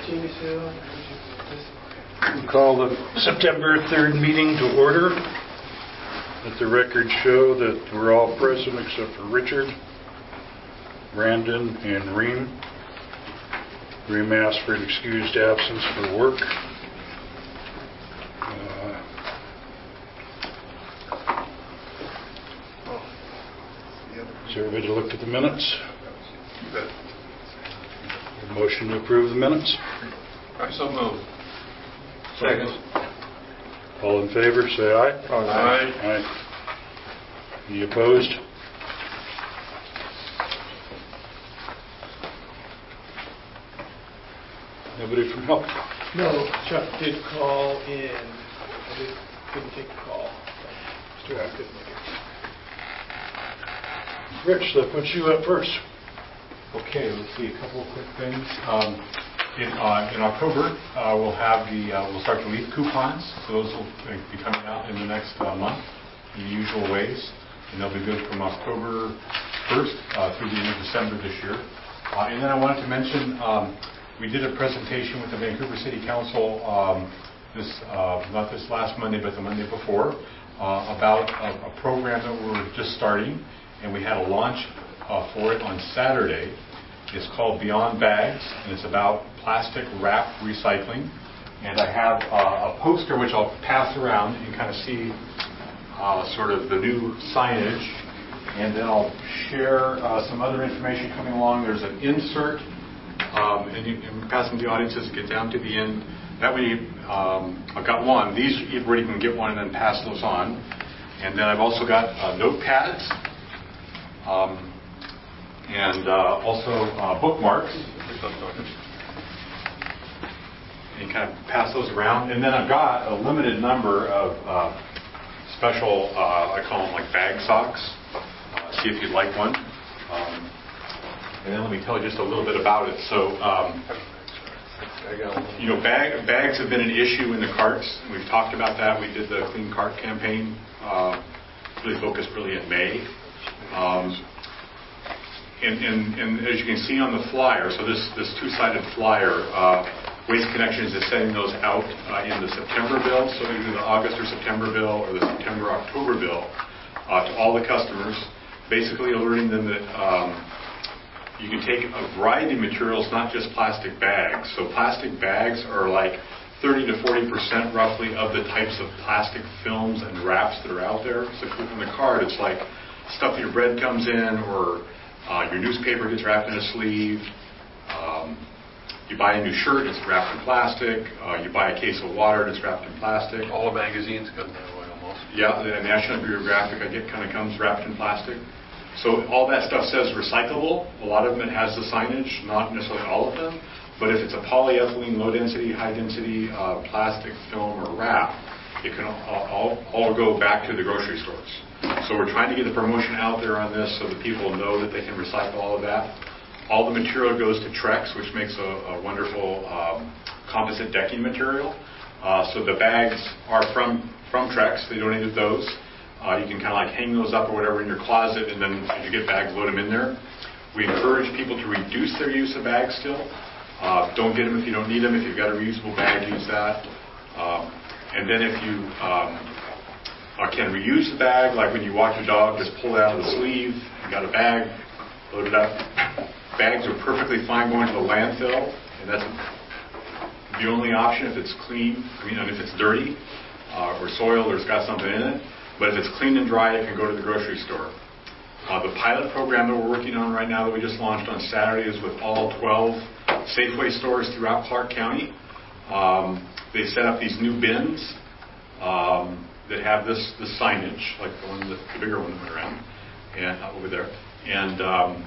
We call the September 3rd meeting to order. Let the record show that we're all present except for Richard, Brandon, and Reem. Reem asked for an excused absence for work. Is everybody looked at the minutes? A motion to approve the minutes? I so move. Second. All in favor, say aye. Aye. Aye. Any opposed? Nobody from help? No, Chuck did call in. I couldn't take the call. Still couldn't make it. Rich, that puts you up first. Okay, let's see a couple of quick things. In October, we'll start the LEAF coupons. So those will be coming out in the next month in the usual ways, and they'll be good from October 1st through the end of December this year. And then I wanted to mention we did a presentation with the Vancouver City Council not this last Monday, but the Monday before, about a program that we're just starting, and we had a launch for it on Saturday. It's called Beyond Bags, and it's about plastic wrap recycling. And I have a poster which I'll pass around. You can kind of see sort of the new signage, and then I'll share some other information coming along. There's an insert, and you can pass them to the audience as you get down to the end. That way, I've got one. These, everybody can get one and then pass those on. And then I've also got notepads. And also bookmarks. And you kind of pass those around. And then I've got a limited number of special, I call them like bag socks. See if you'd like one. And then let me tell you just a little bit about it. So, bags have been an issue in the carts. We've talked about that. We did the Clean Cart campaign, really focused in May. And as you can see on the flyer, so this two-sided flyer, Waste Connections is sending those out in the September bill, so either the August or September bill or the September-October bill to all the customers, basically alerting them that you can take a variety of materials, not just plastic bags. So plastic bags are like 30 to 40% roughly of the types of plastic films and wraps that are out there. So if you look on the card, it's like stuff that your bread comes in, or your newspaper gets wrapped in a sleeve. You buy a new shirt, it's wrapped in plastic. You buy a case of water, it's wrapped in plastic. All the magazines come that way almost. Yeah, the National Geographic I get kind of comes wrapped in plastic. So all that stuff says recyclable. A lot of them it has the signage, not necessarily all of them. But if it's a polyethylene, low density, high density plastic film or wrap, it can all go back to the grocery stores. So we're trying to get the promotion out there on this so that people know that they can recycle all of that. All the material goes to Trex, which makes a wonderful composite decking material. So the bags are from Trex. They donated those. You can kind of like hang those up or whatever in your closet, and then if you get bags, load them in there. We encourage people to reduce their use of bags still. Don't get them if you don't need them. If you've got a reusable bag, use that. And then if you can reuse the bag, like when you walk your dog, just pull it out of the sleeve. You got a bag, load it up. Bags are perfectly fine going to the landfill, and that's the only option if it's clean. And if it's dirty or soiled or it's got something in it. But if it's clean and dry, it can go to the grocery store. The pilot program that we're working on right now that we just launched on Saturday is with all 12 Safeway stores throughout Clark County. They set up these new bins that have this signage, like the bigger one that went around, and over there. And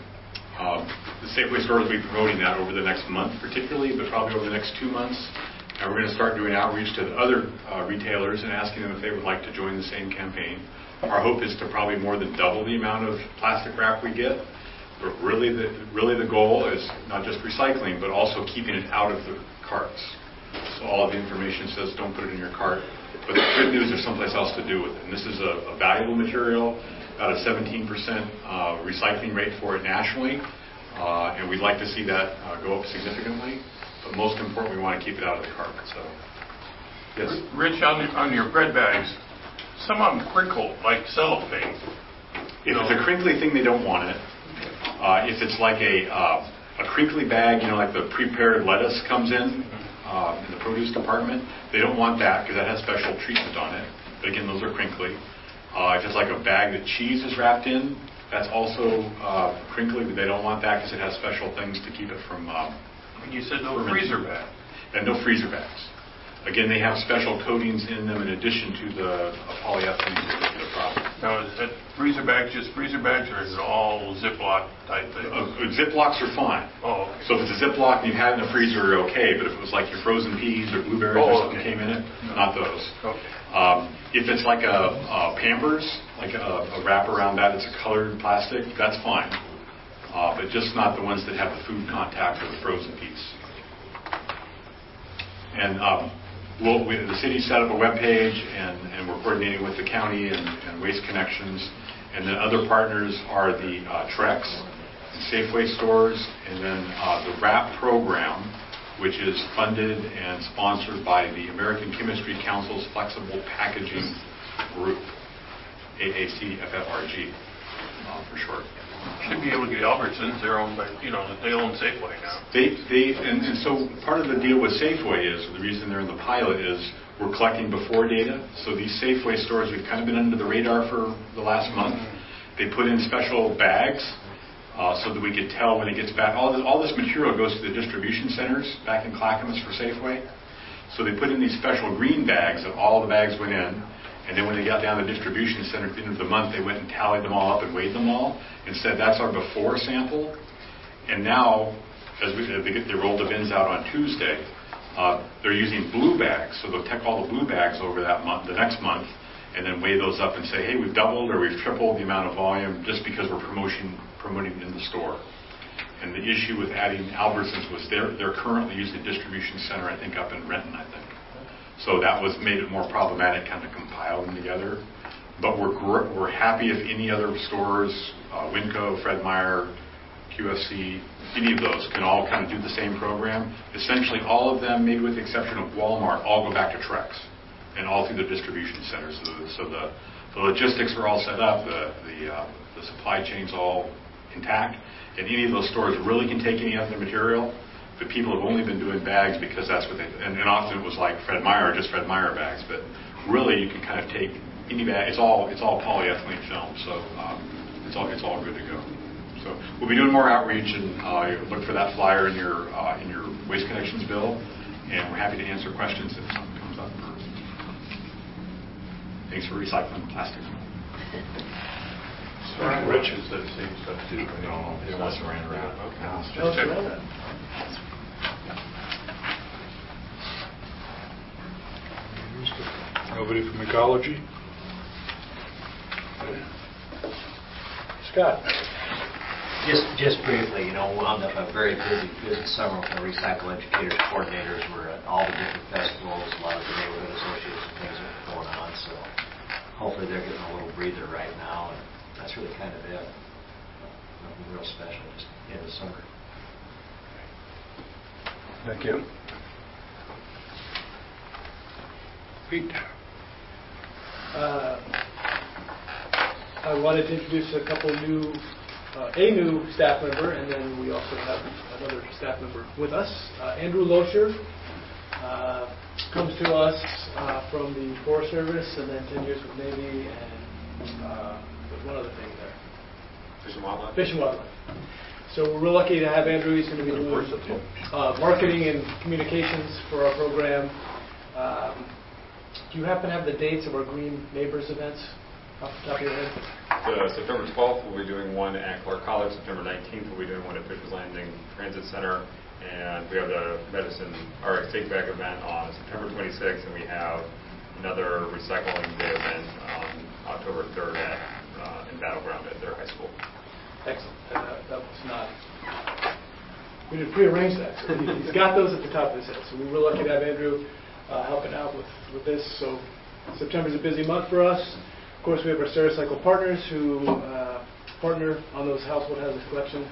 the Safeway stores will be promoting that over the next month, particularly, but probably over the next 2 months. And we're going to start doing outreach to the other retailers and asking them if they would like to join the same campaign. Our hope is to probably more than double the amount of plastic wrap we get. But really the goal is not just recycling, but also keeping it out of the carts. So all of the information says don't put it in your cart. But the good news, there's someplace else to do with it. And this is a valuable material, about a 17% recycling rate for it nationally. And we'd like to see that go up significantly. But most important, we want to keep it out of the carpet. So, yes. Rich, on your bread bags, some of them crinkle like cellophane. If it's a crinkly thing, they don't want it. If it's like a crinkly bag, like the prepared lettuce comes in the produce department, they don't want that because that has special treatment on it. But again, those are crinkly. If it's like a bag that cheese is wrapped in, that's also crinkly, but they don't want that because it has special things to keep it from... And you said no freezer bag. And no freezer bags. Again, they have special coatings in them in addition to the polyethylene to the product. Now, is that freezer bags just freezer bags, or is it all Ziploc type thing? Ziplocs are fine. Oh, okay. So if it's a Ziploc and you've had it in the freezer, you're okay. But if it was like your frozen peas or blueberries or something came in it, not those. Okay. If it's like a Pampers, like a wrap around that, it's a colored plastic, that's fine. But just not the ones that have the food contact or the frozen piece. And the city set up a web page, and we're coordinating with the county and Waste Connections. And then other partners are the Trex and Safeway stores, and then the WRAP program, which is funded and sponsored by the American Chemistry Council's Flexible Packaging Group, AACFFRG for short. Should be able to get Albertsons. They're owned by, they own Safeway now. And so part of the deal with Safeway is, the reason they're in the pilot is we're collecting before data. So these Safeway stores, we've kind of been under the radar for the last month. They put in special bags so that we could tell when it gets back. All this material goes to the distribution centers back in Clackamas for Safeway. So they put in these special green bags that all the bags went in. And then when they got down to the distribution center at the end of the month, they went and tallied them all up and weighed them all and said that's our before sample. And now, as they rolled the bins out on Tuesday, they're using blue bags. So they'll take all the blue bags over that month, the next month, and then weigh those up and say, hey, we've doubled or we've tripled the amount of volume just because we're promoting in the store. And the issue with adding Albertsons was they're currently using the distribution center, I think, up in Renton, I think. So that made it more problematic kind of compile them together. But we're happy if any other stores, Winco, Fred Meyer, QFC, any of those can all kind of do the same program. Essentially all of them, maybe with the exception of Walmart, all go back to Trex and all through the distribution centers. So the logistics are all set up, the supply chain's all intact, and any of those stores really can take any other material. But people have only been doing bags because that's what and often it was like Fred Meyer, just Fred Meyer bags. But really, you can kind of take any bag. It's all polyethylene film, so it's all good to go. So we'll be doing more outreach, and look for that flyer in your Waste Connections bill, and we're happy to answer questions if something comes up. Thanks for recycling plastic. Rich is the same stuff too. No, it wasn't ran around. Okay. Nobody from ecology? Scott? Just briefly, we wound up a very busy summer with the Recycle Educators Coordinators. We're at all the different festivals, a lot of the neighborhood associations and things that are going on, so hopefully they're getting a little breather right now, and that's really kind of it. Nothing real special, just the end of summer. Thank you. Pete? I wanted to introduce a new staff member, and then we also have another staff member with us. Andrew Loescher comes to us from the Forest Service, and then 10 years with Navy, and one other thing there. Fish and Wildlife. Fish and Wildlife. So we're real lucky to have Andrew. He's going to be doing marketing and communications for our program. Do you happen to have the dates of our Green Neighbors events off the top of your head? September 12th, we'll be doing one at Clark College. September 19th, we'll be doing one at Fisher's Landing Transit Center. And we have the Take Back event on September 26th, and we have another recycling day event on October 3rd in Battleground at their high school. Excellent. That was not... We didn't prearrange that. So he's got those at the top of his head. So we were lucky to have Andrew helping out with this. So September's a busy month for us. Of course, we have our Stericycle partners who partner on those household hazardous collection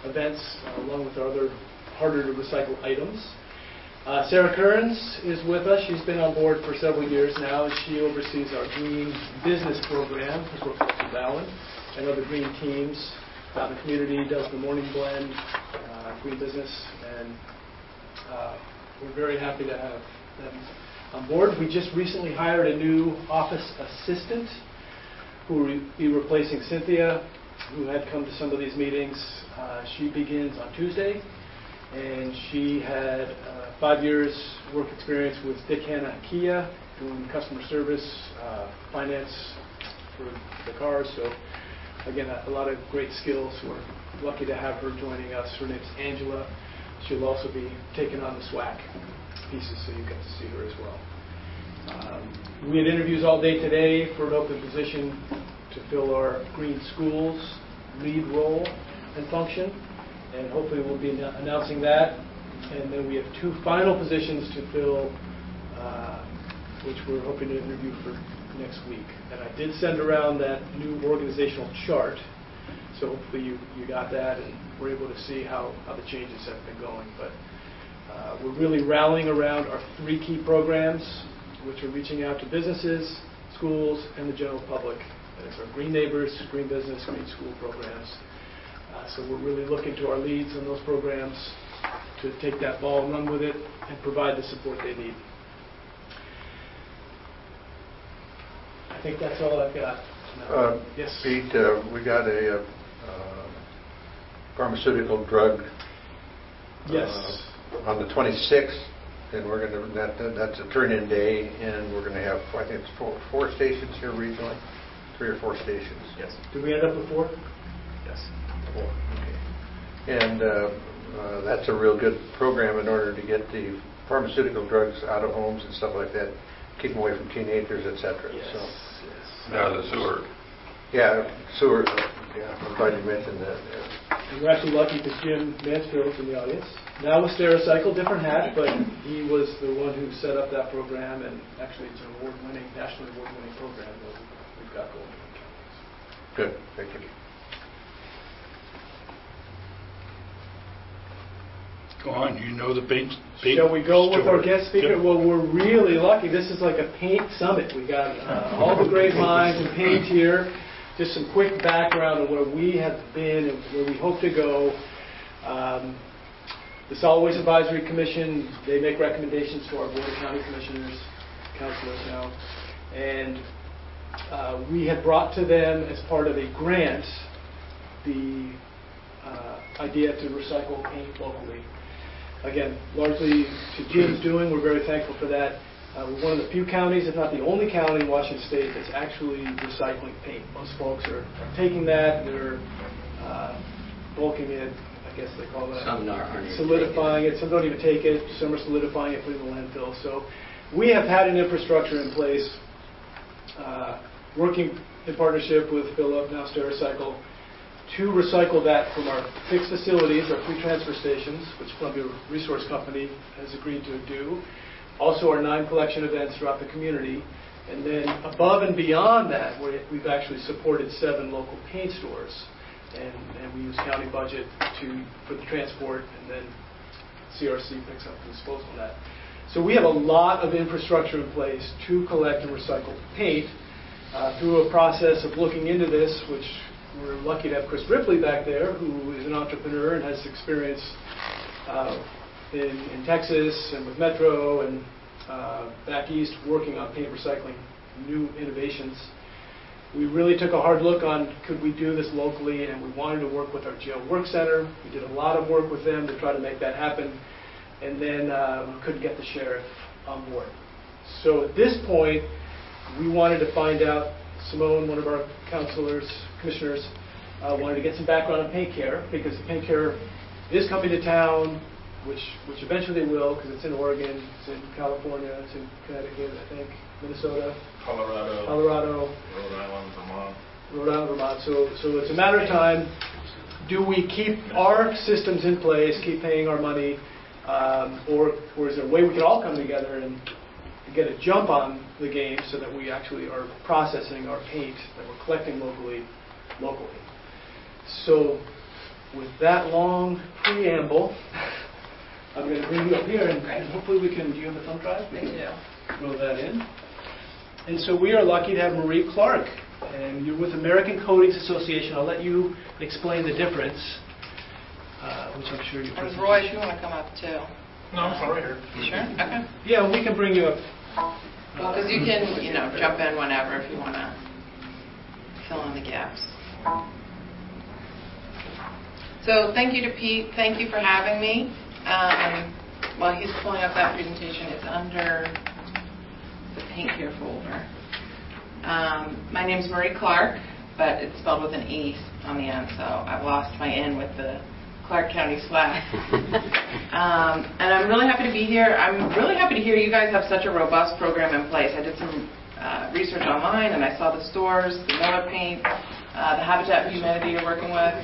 events, along with our other harder to recycle items. Sarah Kearns is with us. She's been on board for several years now, and she oversees our green business program, because we're close to Bowen, and other green teams. The community does the morning blend, green business, and we're very happy to have them on board. We just recently hired a new office assistant who will be replacing Cynthia, who had come to some of these meetings. She begins on Tuesday, and she had 5 years work experience with Dick Hanna Kia, doing customer service, finance for the cars. So again, a lot of great skills. We're lucky to have her joining us. Her name's Angela. She'll also be taking on the SWAC pieces, so you get to see her as well. We had interviews all day today for an open position to fill our green schools lead role and function, and hopefully we'll be announcing that. And then we have 2 final positions to fill, which we're hoping to interview for next week. And I did send around that new organizational chart, so hopefully you got that and we're able to see how the changes have been going. But we're really rallying around our 3 key programs, which are reaching out to businesses, schools, and the general public. And it's our Green Neighbors, Green Business, Green School programs. So we're really looking to our leads on those programs to take that ball and run with it and provide the support they need. I think that's all I've got. Yes, Pete, we got a pharmaceutical drug. Yes. On the 26th, and we're going to that's a turn-in day, and we're going to have, I think it's four stations here regionally, 3 or 4 stations. Yes. Did we end up with 4? Yes. 4. Okay. And that's a real good program in order to get the pharmaceutical drugs out of homes and stuff like that, keep them away from teenagers, etc. Yes. So. Yes. Out of the sewer. Yeah, sewer. Yeah, I'm glad you mentioned that. Yeah. And we're actually lucky because Jim Mansfield's in the audience. Now with Stericycle, different hat, but he was the one who set up that program, and actually it's an award-winning, nationally award-winning program that we've got going on. Good, thank you. Go on, you know the paint Shall we go with our store. guest speaker? Yep. Well, we're really lucky. This is like a paint summit. We got all the great minds in paint here. Just some quick background on where we have been and where we hope to go. The Solid Waste Advisory Commission, they make recommendations to our Board of County Commissioners, councilors now, and we had brought to them as part of a grant the idea to recycle paint locally. Again, largely to Jim's doing, we're very thankful for that. We're one of the few counties, if not the only county in Washington State that's actually recycling paint. Most folks are taking that, they're bulking it, I guess they call that. Some aren't solidifying it. Some don't even take it. Some are solidifying it, putting it in the landfill. So we have had an infrastructure in place, working in partnership with Philip, now Stericycle, to recycle that from our fixed facilities, our 3 transfer stations, which Columbia Resource Company has agreed to do. Also our 9 collection events throughout the community. And then above and beyond that, we've actually supported 7 local paint stores. And we use county budget for the transport, and then CRC picks up the disposal of that. So we have a lot of infrastructure in place to collect and recycle paint. Through a process of looking into this, which we're lucky to have Chris Ripley back there, who is an entrepreneur and has experience in Texas and with Metro and back east working on paint recycling, new innovations. We really took a hard look on could we do this locally, and we wanted to work with our Jail Work Center. We did a lot of work with them to try to make that happen, and then we couldn't get the sheriff on board. So at this point, we wanted to find out, Simone, one of our commissioners, wanted to get some background on paint care, because the paint care is coming to town, which eventually they will, because it's in Oregon, it's in California, it's in Connecticut, I think, Minnesota, Colorado, Rhode Island, Vermont. So it's a matter of time. Do we keep our systems in place, keep paying our money, or is there a way we can all come together and get a jump on the game so that we actually are processing our paint that we're collecting locally? So with that long preamble, I'm going to bring you up here, and hopefully we can. Do you have a thumb drive? I do. Throw that in. And so we are lucky to have Marie Clark, and you're with American Coatings Association. I'll let you explain the difference, which I'm sure you're. And Roy, if you want to come up too. No, I'm fine right here. You sure? Okay. Yeah, we can bring you up. Well, because you can, jump in whenever if you want to fill in the gaps. So thank you to Pete. Thank you for having me. While he's pulling up that presentation, it's under the Paint Care folder. My name's Marie Clark, but it's spelled with an E on the end, so I've lost my N with the Clark County swag. And I'm really happy to be here. I'm really happy to hear you guys have such a robust program in place. I did some research online, and I saw the stores, the Miller Paint, the Habitat for Humanity you're working with.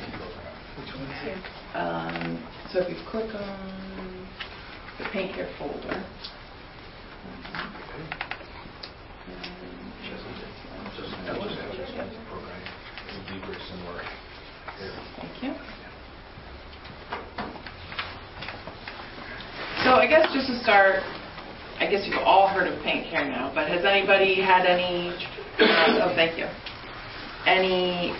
So if you click on the Paint Care folder. Thank you. So I guess just to start, I guess you've all heard of Paint Care now, but has anybody had any, thank you, any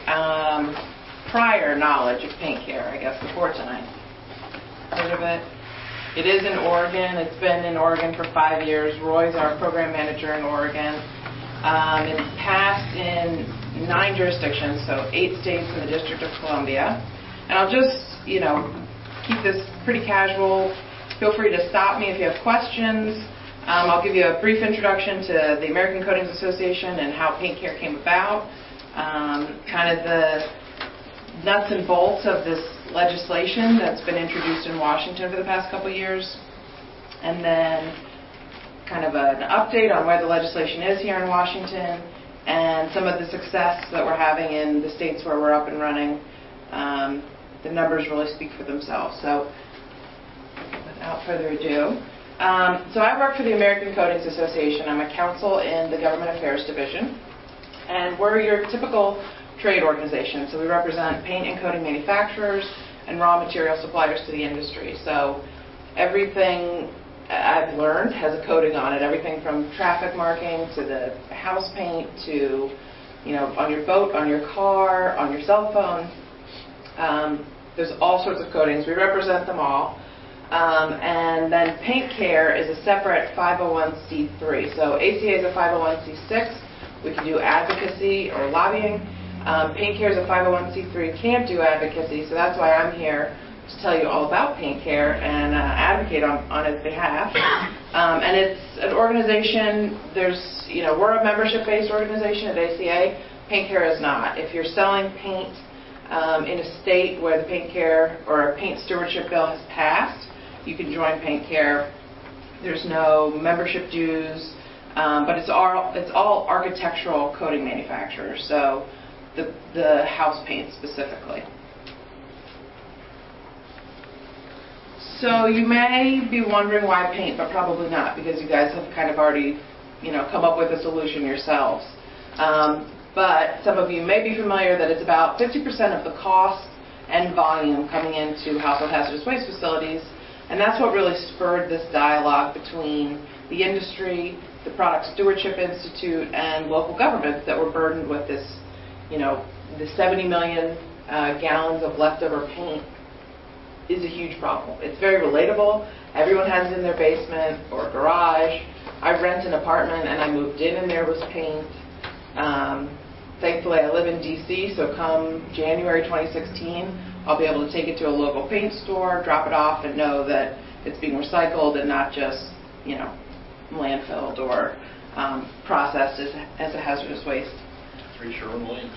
prior knowledge of Paint Care, I guess, before tonight? Heard of it? It is in Oregon. It's been in Oregon for 5 years. Roy's our program manager in Oregon. It's passed in 9 jurisdictions, so 8 states and the District of Columbia. And I'll just, keep this pretty casual. Feel free to stop me if you have questions. I'll give you a brief introduction to the American Coatings Association and how Paint Care came about, kind of the nuts and bolts of this legislation that's been introduced in Washington for the past couple years, and then kind of an update on where the legislation is here in Washington and some of the success that we're having in the states where we're up and running. The numbers really speak for themselves. So without further ado, so I work for the American Coatings Association. I'm a counsel in the Government Affairs Division, and we're your typical trade organization. So we represent paint and coating manufacturers and raw material suppliers to the industry. So everything I've learned has a coating on it, everything from traffic marking to the house paint to, on your boat, on your car, on your cell phone. There's all sorts of coatings. We represent them all. And then Paint Care is a separate 501c3. So ACA is a 501c6. We can do advocacy or lobbying. Paint Care is a 501c3, can't do advocacy, so that's why I'm here to tell you all about Paint Care and advocate on its behalf. And it's an organization, we're a membership-based organization at ACA. Paint Care is not. If you're selling paint in a state where the Paint Care or a paint stewardship bill has passed, you can join Paint Care. There's no membership dues, but it's all architectural coating manufacturers, so the house paint specifically. So you may be wondering why paint, but probably not, because you guys have kind of already, come up with a solution yourselves. But some of you may be familiar that it's about 50% of the cost and volume coming into household hazardous waste facilities, and that's what really spurred this dialogue between the industry, the Product Stewardship Institute, and local governments that were burdened with this, the 70 million gallons of leftover paint is a huge problem. It's very relatable. Everyone has it in their basement or garage. I rent an apartment and I moved in and there was paint. Thankfully, I live in D.C., so come January 2016, I'll be able to take it to a local paint store, drop it off, and know that it's being recycled and not just, landfilled or processed as a hazardous waste. 3 Sherwin-Williams.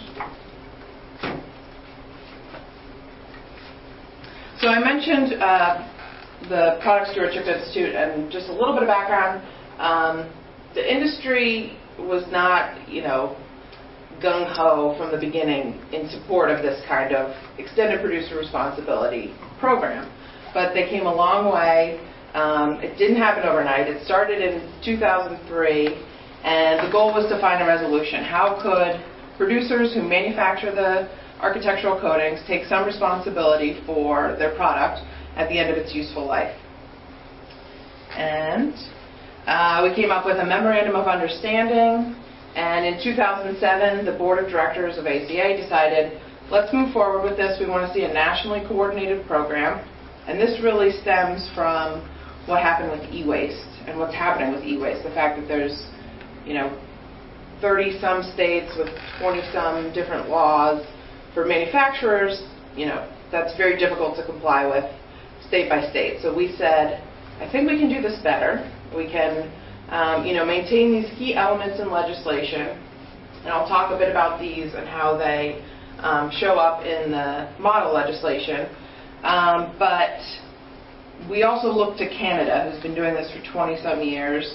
So I mentioned the Product Stewardship Institute, and just a little bit of background. The industry was not, gung-ho from the beginning in support of this kind of extended producer responsibility program, but they came a long way. It didn't happen overnight. It started in 2003, and the goal was to find a resolution. How could producers who manufacture the architectural coatings take some responsibility for their product at the end of its useful life. And we came up with a memorandum of understanding, and in 2007, the board of directors of ACA decided, let's move forward with this. We want to see a nationally coordinated program, and this really stems from what happened with e-waste and what's happening with e-waste. The fact that there's, 30-some states with 20-some different laws for manufacturers, that's very difficult to comply with state by state. So we said, I think we can do this better. We can, maintain these key elements in legislation, and I'll talk a bit about these and how they show up in the model legislation. But we also looked to Canada, who's been doing this for 20-some years.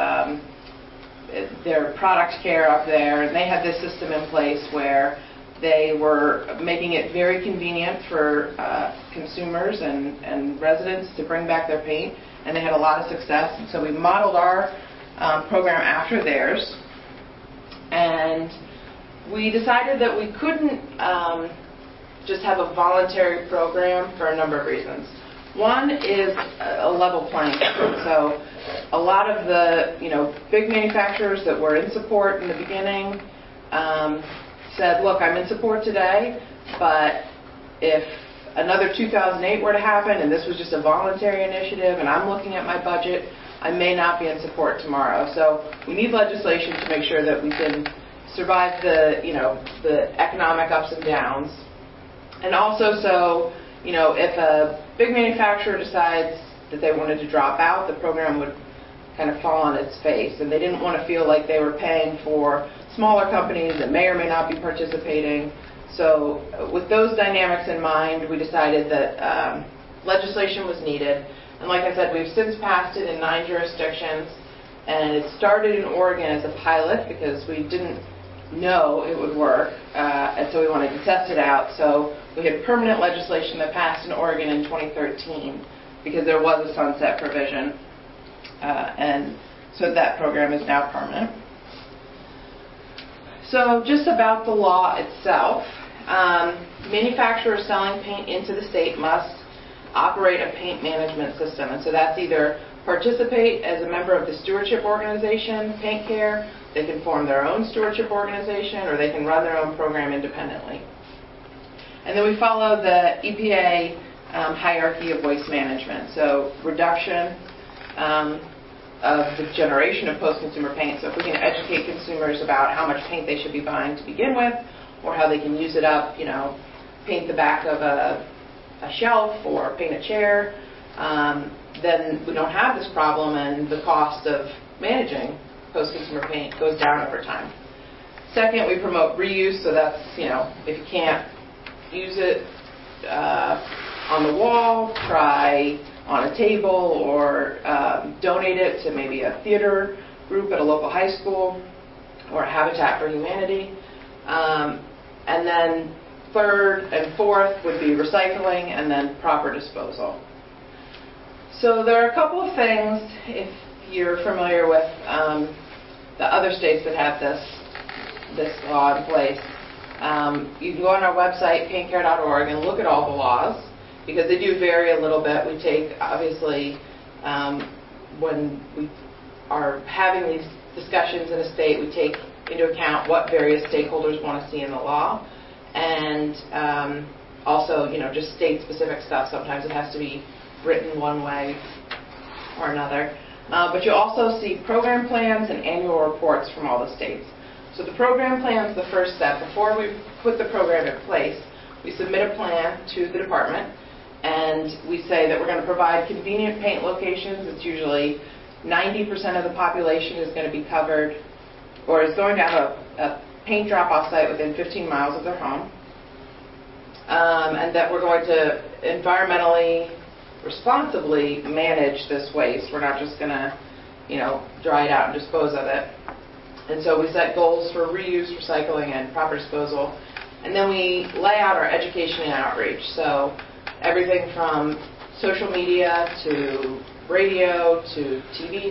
Their product care up there, and they had this system in place where they were making it very convenient for consumers and residents to bring back their paint, and they had a lot of success. And so we modeled our program after theirs, and we decided that we couldn't just have a voluntary program for a number of reasons. One is a level playing field. So a lot of the big manufacturers that were in support in the beginning said, look, I'm in support today, but if another 2008 were to happen and this was just a voluntary initiative and I'm looking at my budget, I may not be in support tomorrow. So we need legislation to make sure that we can survive the economic ups and downs. And also, so, if a big manufacturer decides that they wanted to drop out, the program would kind of fall on its face. And they didn't want to feel like they were paying for smaller companies that may or may not be participating. So with those dynamics in mind, we decided that legislation was needed. And like I said, we've since passed it in 9 jurisdictions. And it started in Oregon as a pilot because we didn't know it would work. And so we wanted to test it out. So we had permanent legislation that passed in Oregon in 2013 because there was a sunset provision. And so that program is now permanent. So just about the law itself, manufacturers selling paint into the state must operate a paint management system. And so that's either participate as a member of the stewardship organization, Paint Care, they can form their own stewardship organization, or they can run their own program independently. And then we follow the EPA hierarchy of waste management. So reduction of the generation of post-consumer paint. So if we can educate consumers about how much paint they should be buying to begin with, or how they can use it up, paint the back of a shelf or paint a chair, then we don't have this problem, and the cost of managing post-consumer paint goes down over time. Second, we promote reuse, so that's, if you can't use it on the wall, try on a table, or donate it to maybe a theater group at a local high school or a Habitat for Humanity. And then third and fourth would be recycling, and then proper disposal. So there are a couple of things, if you're familiar with the other states that have this law in place. You can go on our website, paintcare.org, and look at all the laws, because they do vary a little bit. We take, obviously, when we are having these discussions in a state, we take into account what various stakeholders want to see in the law, and also, just state-specific stuff. Sometimes it has to be written one way or another. But you also see program plans and annual reports from all the states. So the program plan is the first step. Before we put the program in place, we submit a plan to the department, and we say that we're going to provide convenient paint locations. It's usually 90% of the population is going to be covered, or is going to have a paint drop-off site within 15 miles of their home, and that we're going to environmentally responsibly manage this waste. We're not just going to, dry it out and dispose of it. And so we set goals for reuse, recycling, and proper disposal. And then we lay out our education and outreach. So everything from social media to radio to TV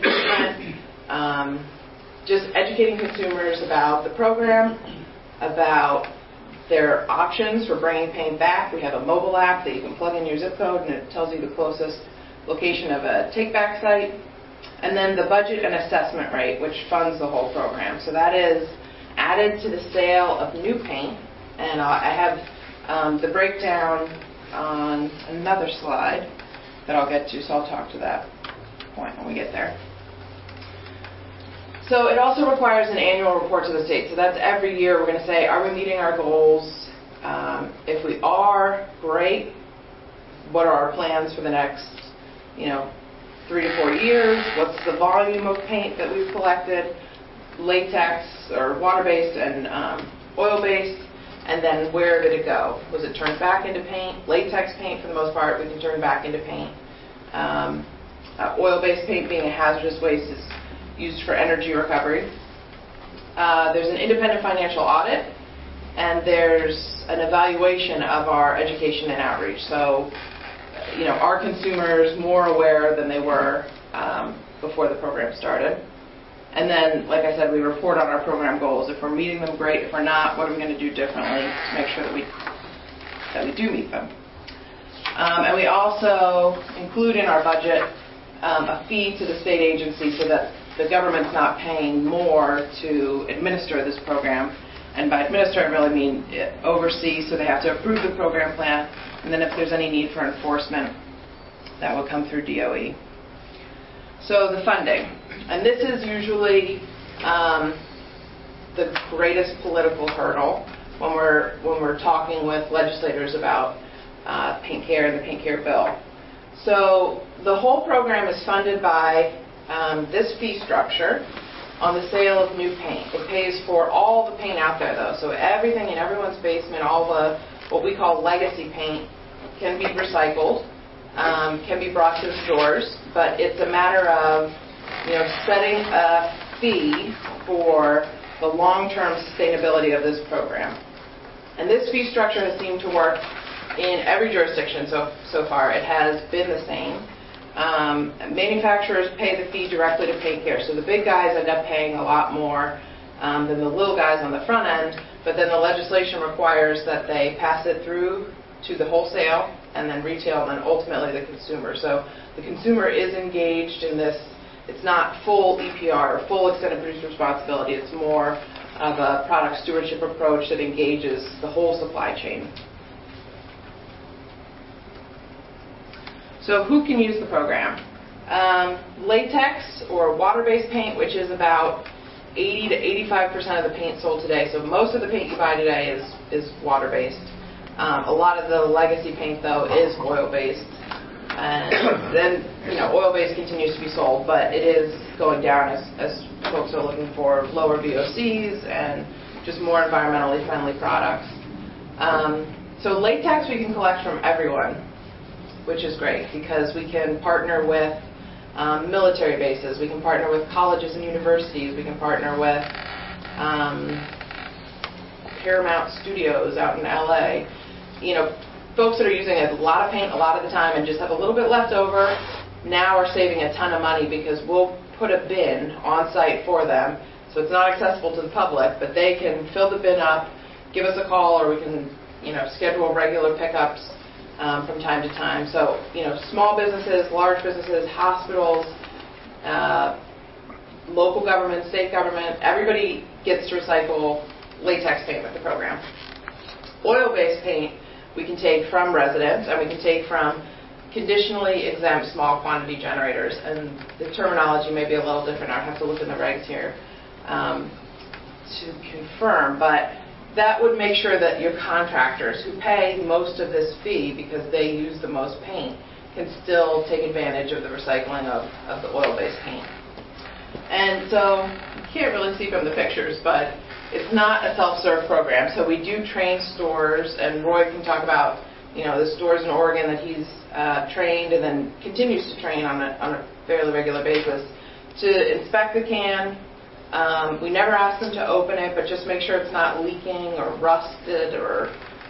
print, just educating consumers about the program, about There are options for bringing paint back. We have a mobile app that you can plug in your zip code, and it tells you the closest location of a take-back site. And then the budget and assessment rate, which funds the whole program. So that is added to the sale of new paint. And I have the breakdown on another slide that I'll get to, so I'll talk to that point when we get there. So it also requires an annual report to the state. So that's every year we're going to say, are we meeting our goals? If we are, great. What are our plans for the next, 3 to 4 years? What's the volume of paint that we've collected? Latex or water-based and oil-based? And then where did it go? Was it turned back into paint? Latex paint, for the most part, we can turn back into paint. Oil-based paint, being a hazardous waste, is used for energy recovery. There's an independent financial audit, and there's an evaluation of our education and outreach. So, are consumers more aware than they were before the program started? And then, like I said, we report on our program goals. If we're meeting them, great. If we're not, what are we going to do differently to make sure that we do meet them? And we also include in our budget a fee to the state agency so that the government's not paying more to administer this program. And by administer, I really mean oversee, so they have to approve the program plan. And then if there's any need for enforcement, that will come through DOE. So the funding. And this is usually the greatest political hurdle when we're talking with legislators about paint care and the paint care bill. So the whole program is funded by this fee structure on the sale of new paint. It pays for all the paint out there, though. So everything in everyone's basement, all the what we call legacy paint, can be recycled, can be brought to the stores, but it's a matter of setting a fee for the long-term sustainability of this program. And this fee structure has seemed to work in every jurisdiction so far. It has been the same. Manufacturers pay the fee directly to Paint Care. So the big guys end up paying a lot more than the little guys on the front end, but then the legislation requires that they pass it through to the wholesale and then retail and then ultimately the consumer. So the consumer is engaged in this. It's not full EPR or full extended producer responsibility. It's more of a product stewardship approach that engages the whole supply chain. So who can use the program? Latex or water-based paint, which is about 80 to 85% of the paint sold today. So most of the paint you buy today is water-based. A lot of the legacy paint, though, is oil-based. And then, oil-based continues to be sold, but it is going down as folks are looking for lower VOCs and just more environmentally friendly products. So latex we can collect from everyone, which is great because we can partner with military bases, we can partner with colleges and universities, we can partner with Paramount Studios out in LA. Folks that are using a lot of paint a lot of the time and just have a little bit left over now are saving a ton of money because we'll put a bin on site for them. So it's not accessible to the public, but they can fill the bin up, give us a call, or we can schedule regular pickups from time to time. So, small businesses, large businesses, hospitals, local government, state government, everybody gets to recycle latex paint with the program. Oil-based paint we can take from residents, and we can take from conditionally exempt small quantity generators. And the terminology may be a little different. I'd have to look in the regs here to confirm. But that would make sure that your contractors who pay most of this fee because they use the most paint can still take advantage of the recycling of the oil-based paint. And so you can't really see from the pictures, but it's not a self-serve program. So we do train stores, and Roy can talk about the stores in Oregon that he's trained and then continues to train on a fairly regular basis to inspect the can. We never ask them to open it, but just make sure it's not leaking or rusted or,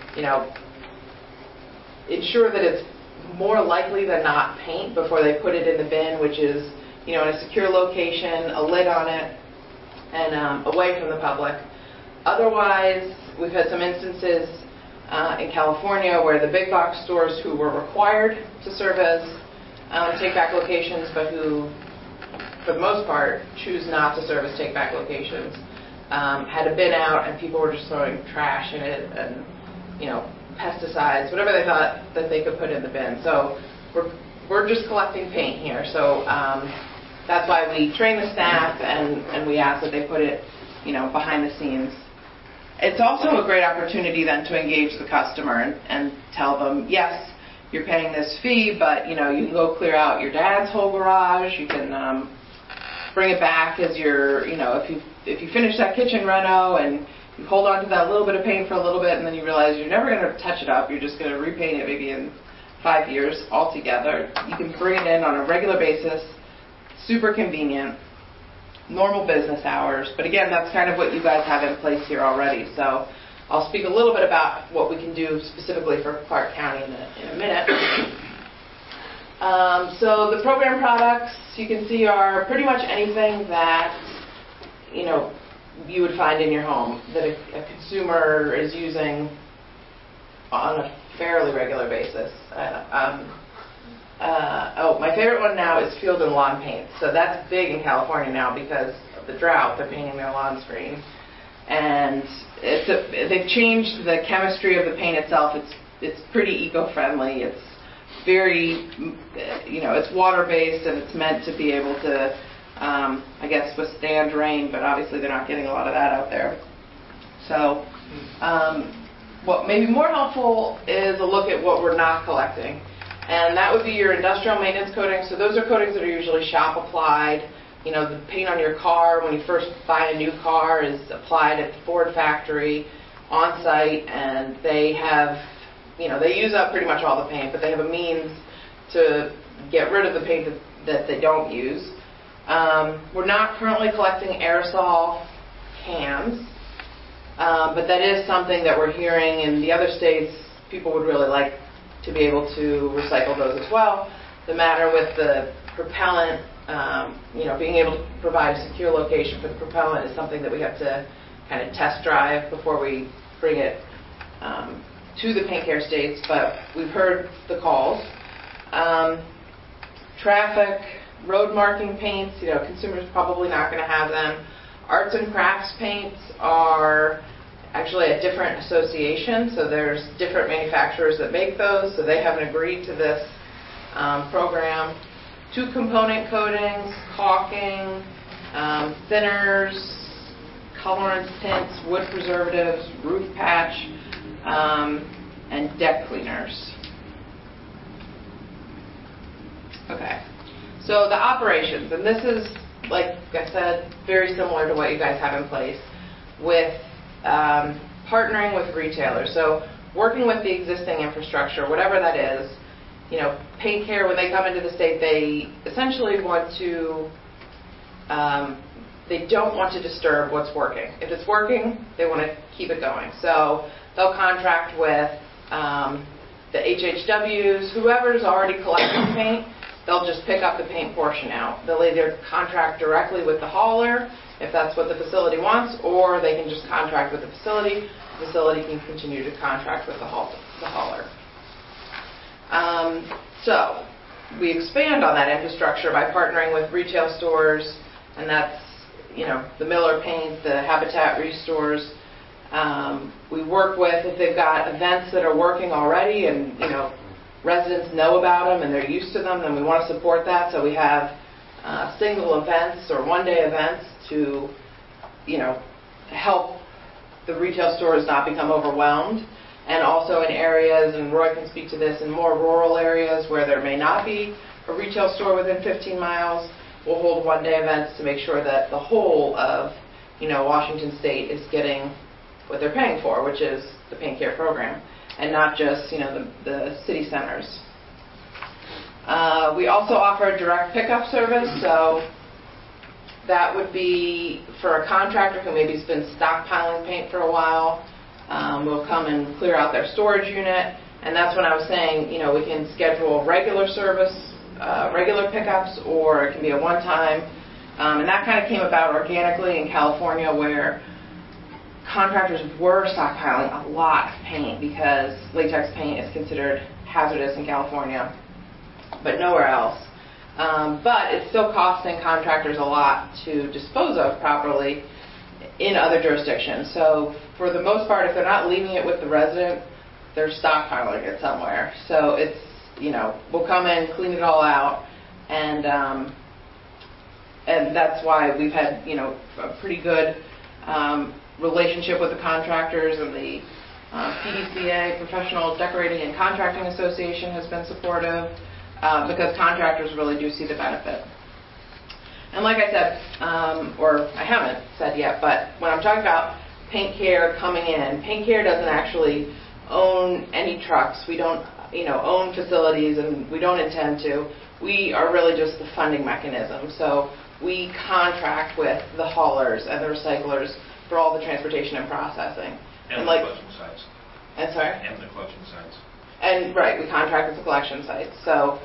ensure that it's more likely than not paint before they put it in the bin, which is, in a secure location, a lid on it, and away from the public. Otherwise, we've had some instances in California where the big box stores who were required to serve as take-back locations, but who, for the most part, choose not to serve as take-back locations, had a bin out and people were just throwing trash in it and, pesticides, whatever they thought that they could put in the bin. So we're just collecting paint here. So that's why we train the staff and we ask that they put it, behind the scenes. It's also a great opportunity then to engage the customer and tell them, yes, you're paying this fee, but you can go clear out your dad's whole garage. You can bring it back as your, if you finish that kitchen reno and you hold on to that little bit of paint for a little bit and then you realize you're never going to touch it up, you're just going to repaint it maybe in 5 years altogether. You can bring it in on a regular basis, super convenient, normal business hours. But again, that's kind of what you guys have in place here already. So I'll speak a little bit about what we can do specifically for Clark County in a minute. So the program products you can see are pretty much anything that you would find in your home that a consumer is using on a fairly regular basis. My favorite one now is field and lawn paint. So that's big in California now because of the drought. They're painting their lawns green. And they've changed the chemistry of the paint itself. It's pretty eco-friendly. It's very, it's water-based and it's meant to be able to, withstand rain, but obviously they're not getting a lot of that out there. So what may be more helpful is a look at what we're not collecting. And that would be your industrial maintenance coatings. So those are coatings that are usually shop applied. The paint on your car when you first buy a new car is applied at the Ford factory on site, and they have, they use up pretty much all the paint, but they have a means to get rid of the paint that they don't use. We're not currently collecting aerosol cans, but that is something that we're hearing in the other states. People would really like to be able to recycle those as well. The matter with the propellant, being able to provide a secure location for the propellant is something that we have to kind of test drive before we bring it to the paint care states, but we've heard the calls. Traffic, road marking paints, consumers probably not going to have them. Arts and crafts paints are actually a different association, so there's different manufacturers that make those, so they haven't agreed to this program. 2-component coatings, caulking, thinners, colorants, tints, wood preservatives, roof patch, and deck cleaners. Okay, so the operations, and this is, like I said, very similar to what you guys have in place with partnering with retailers. So working with the existing infrastructure, whatever that is. Paint Care, when they come into the state, they essentially want to, they don't want to disturb what's working. If it's working, they want to keep it going. So they'll contract with the HHWs, whoever's already collecting paint, they'll just pick up the paint portion out. They'll either contract directly with the hauler, if that's what the facility wants, or they can just contract with the facility. The facility can continue to contract with the hauler. So we expand on that infrastructure by partnering with retail stores, and that's, the Miller Paint, the Habitat Restores. We work with, if they've got events that are working already and, residents know about them and they're used to them, then we want to support that. So we have single events or one-day events to, help the retail stores not become overwhelmed. And also in areas, and Roy can speak to this, in more rural areas where there may not be a retail store within 15 miles, we'll hold one-day events to make sure that the whole of, Washington State is getting what they're paying for, which is the Paint Care program, and not just, the city centers. We also offer a direct pickup service, so that would be for a contractor who maybe has been stockpiling paint for a while. We'll come and clear out their storage unit, and that's when I was saying, we can schedule regular service, regular pickups, or it can be a one-time. And that kind of came about organically in California, where contractors were stockpiling a lot of paint because latex paint is considered hazardous in California, but nowhere else. But it's still costing contractors a lot to dispose of properly in other jurisdictions. So for the most part, if they're not leaving it with the resident, they're stockpiling it somewhere. So it's, we'll come in, clean it all out, and that's why we've had, a pretty good relationship with the contractors, and the PDCA, Professional Decorating and Contracting Association, has been supportive because contractors really do see the benefit. And like I said, or I haven't said yet, but when I'm talking about Paint Care coming in, Paint Care doesn't actually own any trucks. We don't, own facilities, and we don't intend to. We are really just the funding mechanism. So we contract with the haulers and the recyclers for all the transportation and processing. And the collection sites. And sorry? And the collection sites. And right, we contract with the collection sites. So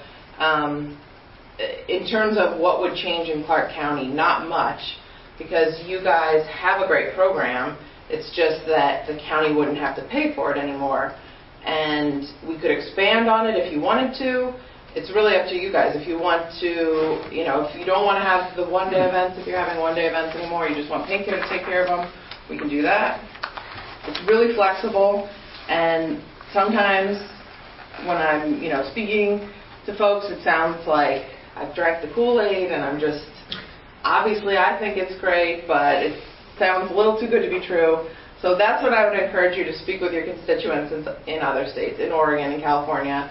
in terms of what would change in Clark County, not much, because you guys have a great program. It's just that the county wouldn't have to pay for it anymore. And we could expand on it if you wanted to. It's really up to you guys. If you want to, if you don't want to have the one-day events, if you're having one-day events anymore, you just want Paint Care to take care of them, we can do that. It's really flexible, and sometimes when I'm, speaking to folks, it sounds like I've drank the Kool-Aid and I'm just, obviously I think it's great, but it sounds a little too good to be true. So that's what I would encourage you to speak with your constituents in other states, in Oregon and California,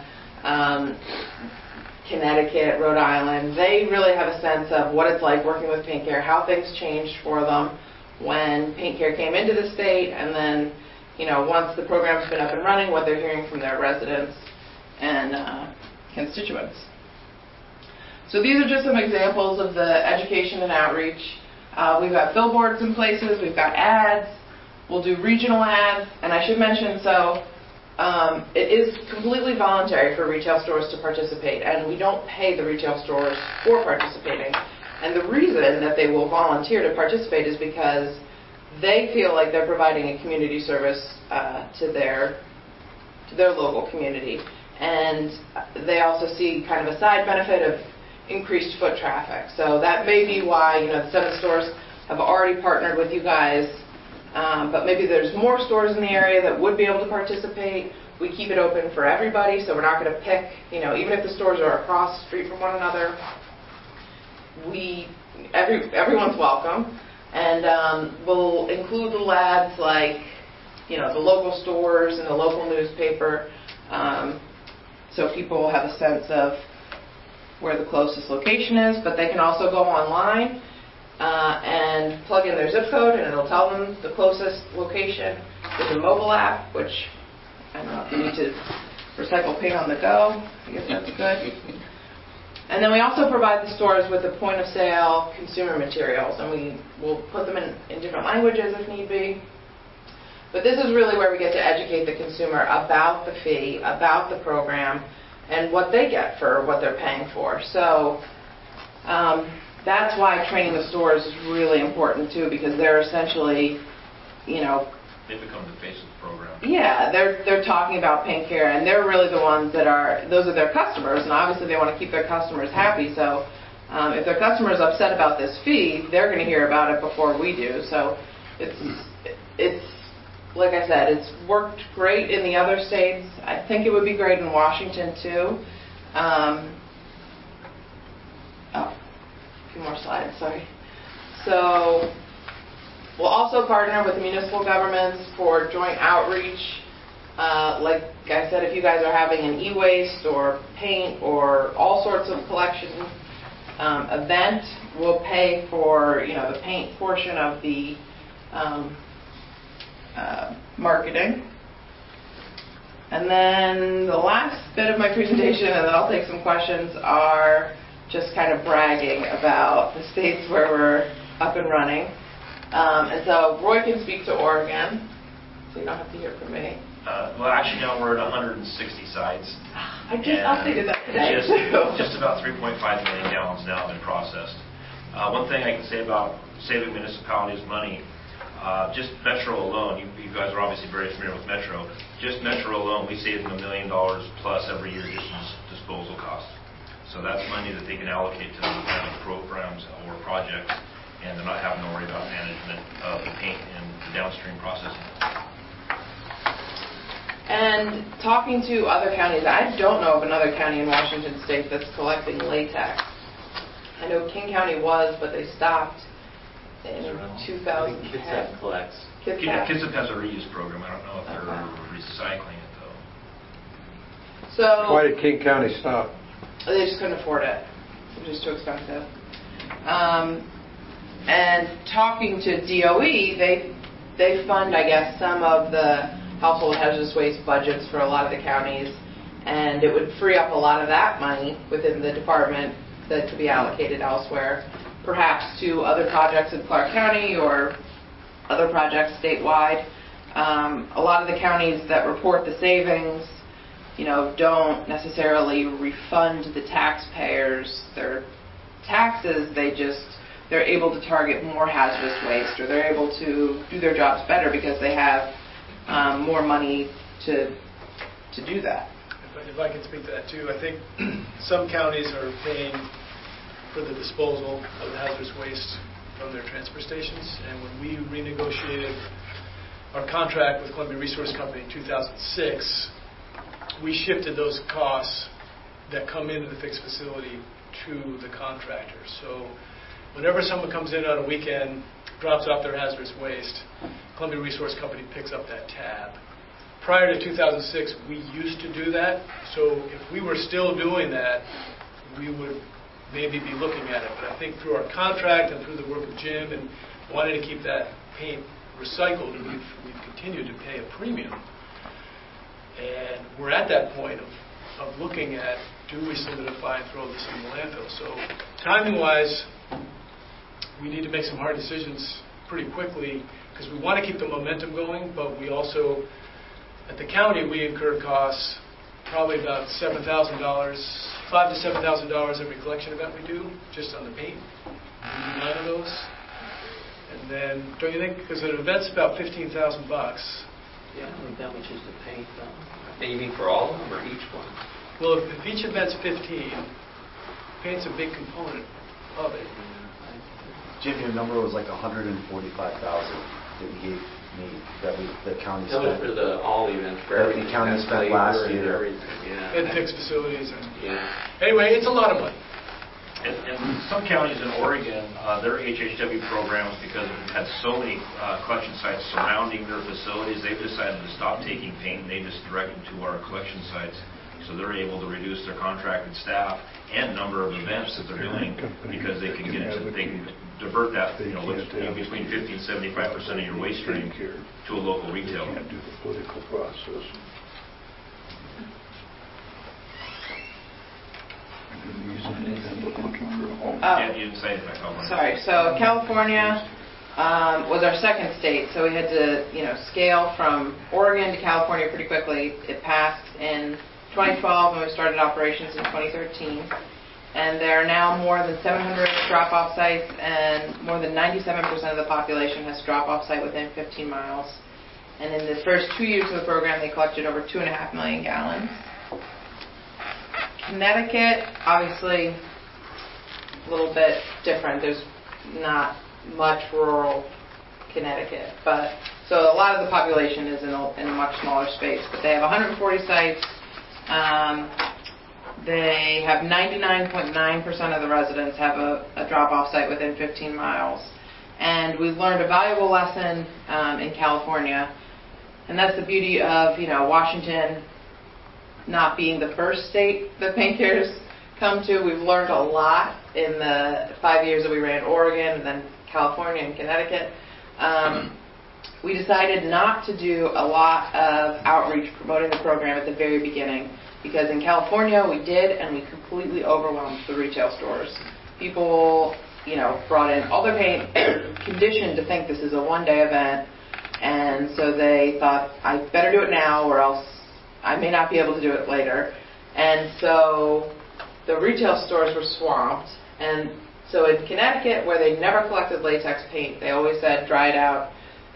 Connecticut, Rhode Island. They really have a sense of what it's like working with Paint Care, how things changed for them when Paint Care came into the state, and then, once the program's been up and running, what they're hearing from their residents and constituents. So these are just some examples of the education and outreach. We've got billboards in places, we've got ads, we'll do regional ads, and I should mention, it is completely voluntary for retail stores to participate, and we don't pay the retail stores for participating. And the reason that they will volunteer to participate is because they feel like they're providing a community service to their local community. And they also see kind of a side benefit of increased foot traffic. So that may be why, the 7 stores have already partnered with you guys. But maybe there's more stores in the area that would be able to participate. We keep it open for everybody, so we're not going to pick, even if the stores are across the street from one another, everyone's welcome. And we'll include the ads like, the local stores and the local newspaper, so people will have a sense of where the closest location is, but they can also go online and plug in their zip code, and it'll tell them the closest location. There's a mobile app, which I don't know if you need to recycle paint on the go. I guess that's good. And then we also provide the stores with the point-of-sale consumer materials, and we will put them in different languages if need be. But this is really where we get to educate the consumer about the fee, about the program, and what they get for what they're paying for. So that's why training the stores is really important too, because they're essentially, they become the face of the program. Yeah, they're talking about Paint Care, and they're really the ones those are their customers, and obviously they want to keep their customers happy. So if their customer is upset about this fee, they're going to hear about it before we do. So it's like I said, it's worked great in the other states. I think it would be great in Washington too. A few more slides, sorry. So we'll also partner with municipal governments for joint outreach. Like I said, if you guys are having an e-waste or paint or all sorts of collection event, we'll pay for the paint portion of the marketing. And then the last bit of my presentation, and then I'll take some questions, are just kind of bragging about the states where we're up and running. And so Roy can speak to Oregon, so you don't have to hear from me. Well, actually now we're at 160 sites. I just updated that today. Just about 3.5 million gallons now have been processed. One thing I can say about saving municipalities money, Just Metro alone, you guys are obviously very familiar with Metro. Just Metro alone, we save them $1 million plus every year just in disposal costs. So that's money that they can allocate to those kind of programs or projects, and they're not having to worry about management of the paint and the downstream processing. And talking to other counties, I don't know of another county in Washington State that's collecting latex. I know King County was, but they stopped in 2010. Kitsap collects. Kitsap has a reuse program. I don't know if they're recycling it, though. So Why did King County stop? they just couldn't afford it. It was just too expensive. And talking to DOE, they fund, I guess, some of the household hazardous waste budgets for a lot of the counties, and it would free up a lot of that money within the department that could be allocated elsewhere, perhaps to other projects in Clark County or other projects statewide. A lot of the counties that report the savings, don't necessarily refund the taxpayers their taxes. They're able to target more hazardous waste, or they're able to do their jobs better because they have more money to do that. If I can speak to that too, I think some counties are paying for the disposal of hazardous waste from their transfer stations, and when we renegotiated our contract with Columbia Resource Company in 2006, we shifted those costs that come into the fixed facility to the contractor. So whenever someone comes in on a weekend, drops off their hazardous waste, Columbia Resource Company picks up that tab. Prior to 2006, we used to do that. So if we were still doing that, we would maybe be looking at it. But I think through our contract and through the work of Jim and wanting to keep that paint recycled, we've continued to pay a premium. And we're at that point of looking at, do we solidify and throw this in the landfill? So timing-wise, we need to make some hard decisions pretty quickly because we want to keep the momentum going, but we also, at the county, we incur costs probably about $7,000, $5,000 to $7,000 every collection event we do, just on the paint. We do 9 of those. And then, don't you think, because an event's about $15,000. Yeah, I think that much is the paint, though. Maybe for all of them or each one? Well, if each event's 15, paint's a big component of it. Jim, your number was like $145,000 that you gave me, the county That was spent. for all events. That the county spent last year. And fixed facilities. Yeah. Anyway, it's a lot of money. And some counties in Oregon, their HHW programs, because we've had so many collection sites surrounding their facilities, they've decided to stop taking paint, and they just direct them to our collection sites. So they're able to reduce their contracted staff and number of events that they're doing because they can divert that, between 50 and 75% of your waste stream to a local retailer. You can't do the political process. Yeah, you didn't say anything about California. Sorry. So California was our second state, so we had to, scale from Oregon to California pretty quickly. It passed in 2012, and we started operations in 2013. And there are now more than 700 drop-off sites, and more than 97% of the population has a drop-off site within 15 miles. And in the first 2 years of the program, they collected over 2.5 million gallons. Connecticut, obviously, a little bit different. There's not much rural Connecticut, but so a lot of the population is in a much smaller space. But they have 140 sites. They have 99.9% of the residents have a drop-off site within 15 miles. And we've learned a valuable lesson in California, and that's the beauty of Washington not being the first state that paint carriers come to. We've learned a lot in the 5 years that we ran Oregon and then California and Connecticut. We decided not to do a lot of outreach promoting the program at the very beginning because in California we did, and we completely overwhelmed the retail stores. People, brought in all their paint, conditioned to think this is a one-day event, and so they thought, I better do it now or else I may not be able to do it later. And so the retail stores were swamped. And so in Connecticut, where they never collected latex paint, they always said dry it out.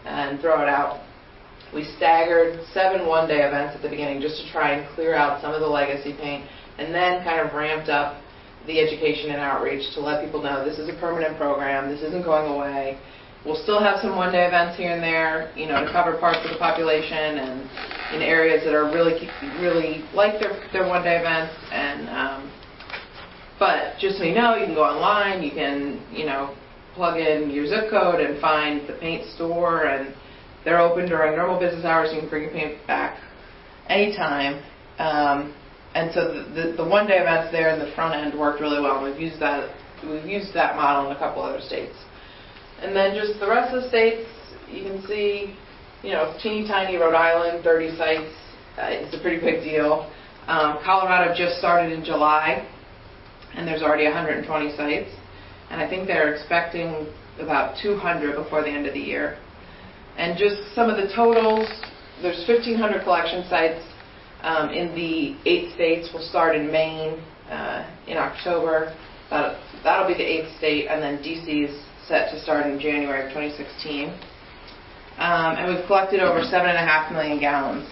and throw it out. We staggered 7 one-day events at the beginning just to try and clear out some of the legacy paint, and then kind of ramped up the education and outreach to let people know this is a permanent program, this isn't going away. We'll still have some one-day events here and there, to cover parts of the population and in areas that are really like their one-day events. And but just so you know, you can go online, you can plug in your zip code and find the paint store, and they're open during normal business hours. You can bring your paint back anytime. And so the one-day events there in the front end worked really well. We've used that model in a couple other states. And then just the rest of the states, you can see, teeny tiny Rhode Island, 30 sites. It's a pretty big deal. Colorado just started in July, and there's already 120 sites. And I think they're expecting about 200 before the end of the year. And just some of the totals, there's 1,500 collection sites in the 8 states. We'll start in Maine in October. That'll be the 8th state, and then DC's set to start in January of 2016. And we've collected over 7.5 million gallons.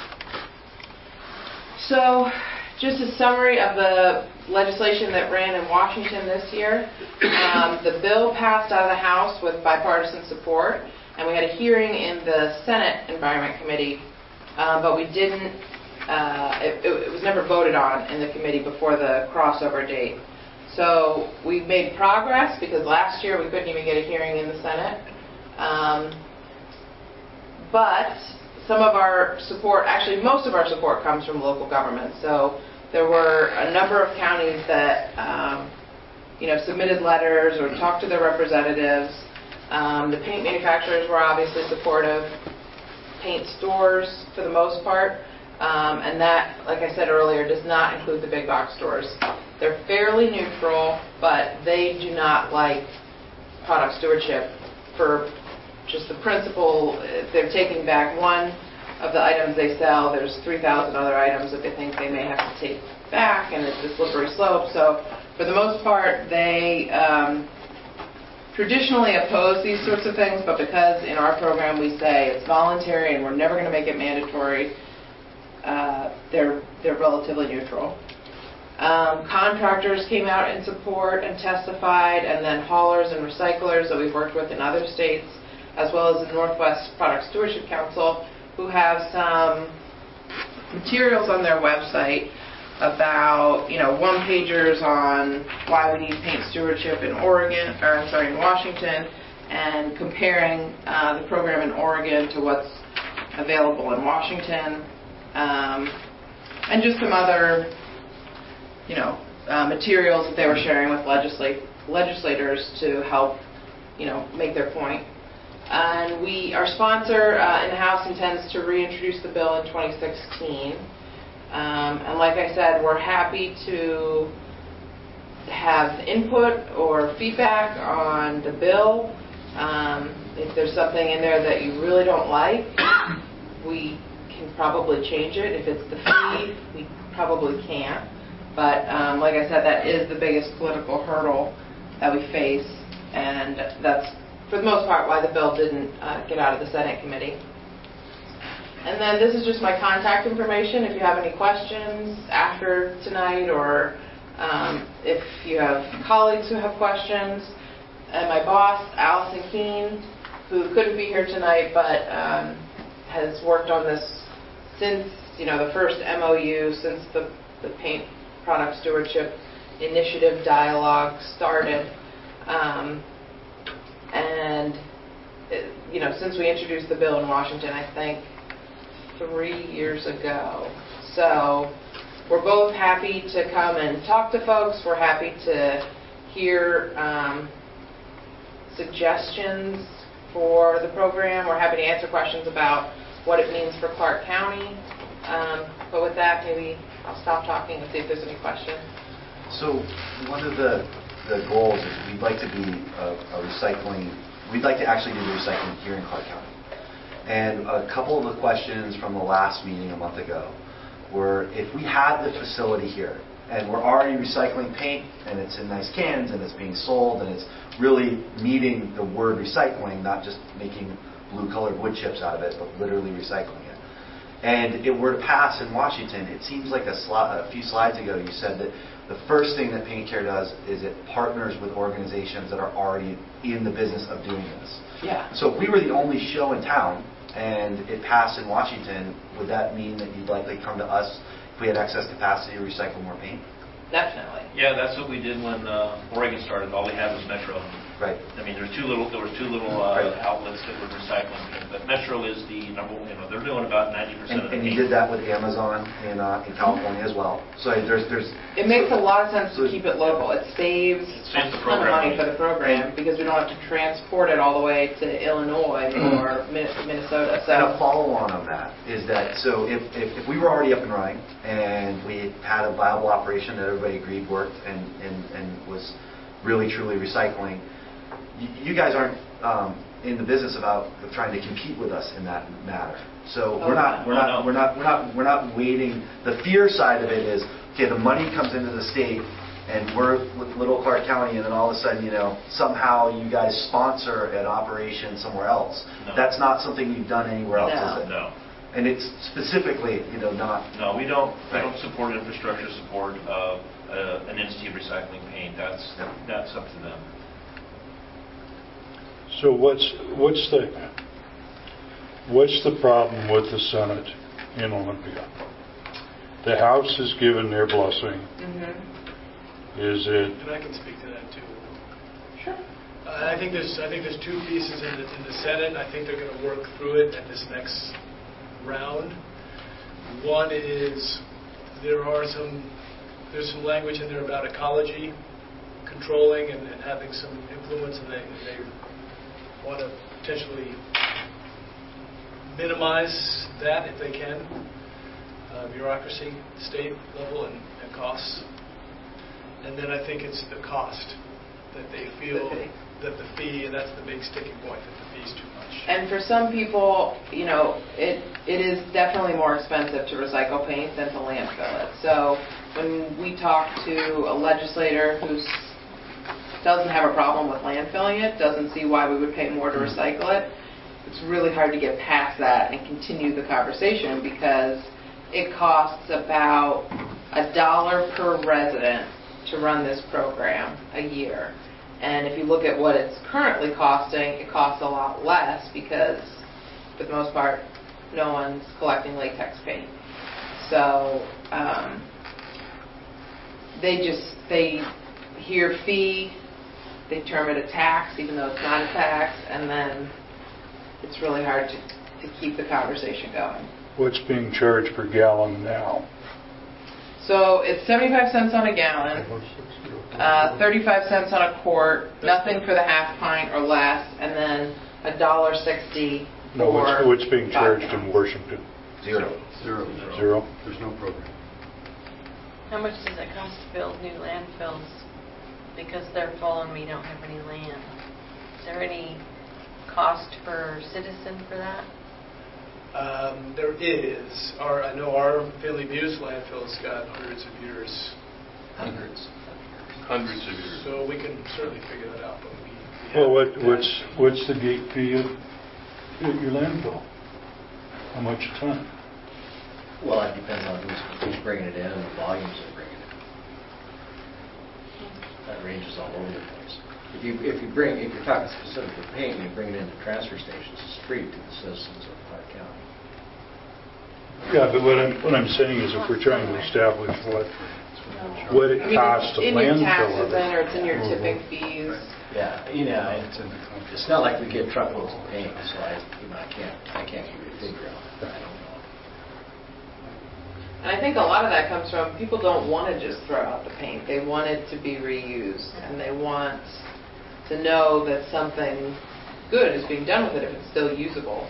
So just a summary of the legislation that ran in Washington this year. The bill passed out of the House with bipartisan support, and we had a hearing in the Senate Environment Committee, but we didn't, it was never voted on in the committee before the crossover date. So we've made progress because last year we couldn't even get a hearing in the Senate. But some of our support, actually most of our support comes from local government. So there were a number of counties that submitted letters or talked to their representatives. The paint manufacturers were obviously supportive. Paint stores for the most part. And that, like I said earlier, does not include the big box stores. They're fairly neutral, but they do not like product stewardship for just the principle. If they're taking back one of the items they sell, there's 3,000 other items that they think they may have to take back, and it's a slippery slope. So for the most part, they traditionally oppose these sorts of things, but because in our program we say it's voluntary and we're never going to make it mandatory, they're relatively neutral. Contractors came out in support and testified, and then haulers and recyclers that we've worked with in other states, as well as the Northwest Product Stewardship Council, who have some materials on their website about, one-pagers on why we need paint stewardship in in Washington, and comparing the program in Oregon to what's available in Washington, and just some other materials that they were sharing with legislators to help, make their point. And our sponsor in the House intends to reintroduce the bill in 2016. And like I said, we're happy to have input or feedback on the bill. If there's something in there that you really don't like, we can probably change it. If it's the fee, we probably can't. But like I said, that is the biggest political hurdle that we face, and that's, for the most part, why the bill didn't get out of the Senate committee. And then this is just my contact information. If you have any questions after tonight, or if you have colleagues who have questions. And my boss, Allison Keene, who couldn't be here tonight, but has worked on this since, the first MOU, since the paint product stewardship initiative dialogue started. And, since we introduced the bill in Washington, I think 3 years ago. So we're both happy to come and talk to folks. We're happy to hear suggestions for the program. We're happy to answer questions about what it means for Clark County. But with that, maybe I'll stop talking and see if there's any questions. So one of the goals is we'd like to be we'd like to actually do the recycling here in Clark County. And a couple of the questions from the last meeting a month ago were, if we had the facility here and we're already recycling paint and it's in nice cans and it's being sold and it's really meeting the word recycling, not just making blue-colored wood chips out of it, but literally recycling it. And it were to pass in Washington, it seems like a few slides ago you said that the first thing that Paint Care does is it partners with organizations that are already in the business of doing this. Yeah. So if we were the only show in town and it passed in Washington, would that mean that you'd likely come to us if we had excess capacity to recycle more paint? Definitely. Yeah, that's what we did when Oregon started. All we had was Metro. Right. I mean, there were two little Right. outlets that were recycling paint, but Metro is the number one. They're doing about 90% of the And paint. you did that with Amazon in California as well. So there's It makes a lot of sense to keep it local. It saves Saves a the ton of program money for the program because we don't have to transport it all the way to Illinois or Minnesota. And a So follow-on on that is that, so if we were already up and running and we had a viable operation that everybody agreed worked and was really truly recycling, you guys aren't in the business of trying to compete with us in that matter. So we're not waiting. The fear side of it is, okay, the money comes into the state and we're with Little Clark County, and then all of a sudden, somehow you guys sponsor an operation somewhere else. No. That's not something you've done anywhere else, No. is it? No. And it's specifically, not. No, we don't. We Right. don't support infrastructure support of an entity recycling paint. That's up to them. So what's the problem with the Senate in Olympia? The House has given their blessing. Is it? And I can speak to that too. sure. I think there's two pieces in the Senate. I think they're going to work through it at this next round. One is there's some language in there about ecology controlling and having some influence, and they want to potentially minimize that if they can. Bureaucracy, state level, and costs. And then I think it's the cost that they feel that the fee, and that's the big sticking point, that the fee's too much. And for some people, it is definitely more expensive to recycle paint than to landfill it. So when we talk to a legislator who doesn't have a problem with landfilling it, doesn't see why we would pay more to recycle it, it's really hard to get past that and continue the conversation because it costs about $1 per resident to run this program a year. And if you look at what it's currently costing, it costs a lot less because, for the most part, no one's collecting latex paint. So they hear fee, they term it a tax, even though it's not a tax, and then it's really hard to keep the conversation going. What's being charged per gallon now? So it's 75 cents on a gallon, 35 cents on a quart, nothing for the half pint or less, and then $1.60 No, for what's being 5 charged in gallons. Washington? Zero. Zero? There's no program. How much does it cost to build new landfills? Because they're full and we don't have any land. Is there any cost per citizen for that? There is. I know our Finley Buse landfill's got hundreds of years. Hundreds. Hundreds of years. So we can certainly figure that out. But Well, what's the gate fee at your landfill? How much a ton? Well, it depends on who's bringing it in and the volumes they're bringing in. That ranges all over the place. If you're talking specifically paint, and you bring it into transfer stations, it's free to the citizens of Clark County. Yeah, but what I'm saying is if we're trying to establish what it costs to in your landfill taxes then, or it's in your tipping fees. Yeah, it's not like we get truckloads of paint, so I can't give you a figure on it. I don't know. And I think a lot of that comes from people don't want to just throw out the paint. They want it to be reused, and they want to know that something good is being done with it if it's still usable.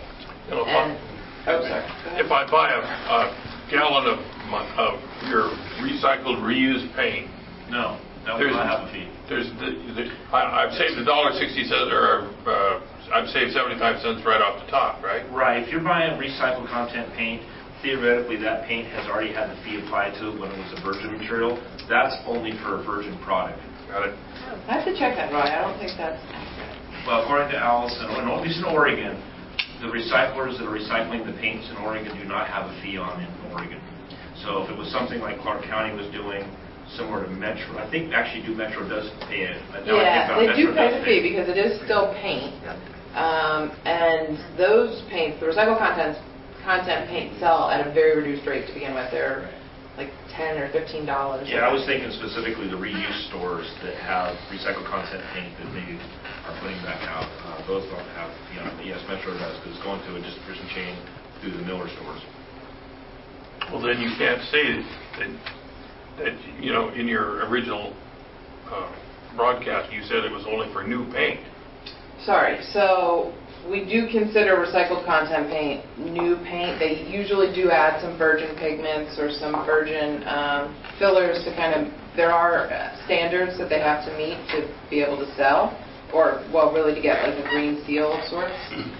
If I buy a gallon of your recycled, reused paint, No, that would not have a fee. I've saved $1.60, or I've saved 75 cents right off the top, right? Right. If you're buying recycled content paint, theoretically that paint has already had the fee applied to it when it was a virgin material. That's only for a virgin product. Got it? I have to check that, Roy. I don't think that's accurate. Well, according to Allison, at least in Oregon, the recyclers that are recycling the paints in Oregon do not have a fee on it in Oregon. So if it was something like Clark County was doing, similar to Metro, I think actually Metro does pay it. Yeah, they do pay the fee because it is still paint. And those paints, the recycled content paint sell at a very reduced rate to begin with. They're like $10 or $15. Yeah, I was thinking specifically the reuse stores that have recycled content paint that they are putting back out. Those don't have, yes, Metro does, because it's going to a distribution chain through the Miller stores. Well, then you can't say that in your original broadcast, you said it was only for new paint. Sorry, so we do consider recycled content paint new paint. They usually do add some virgin pigments or some virgin fillers to there are standards that they have to meet to be able to sell, or, well, really to get like a green seal of sorts.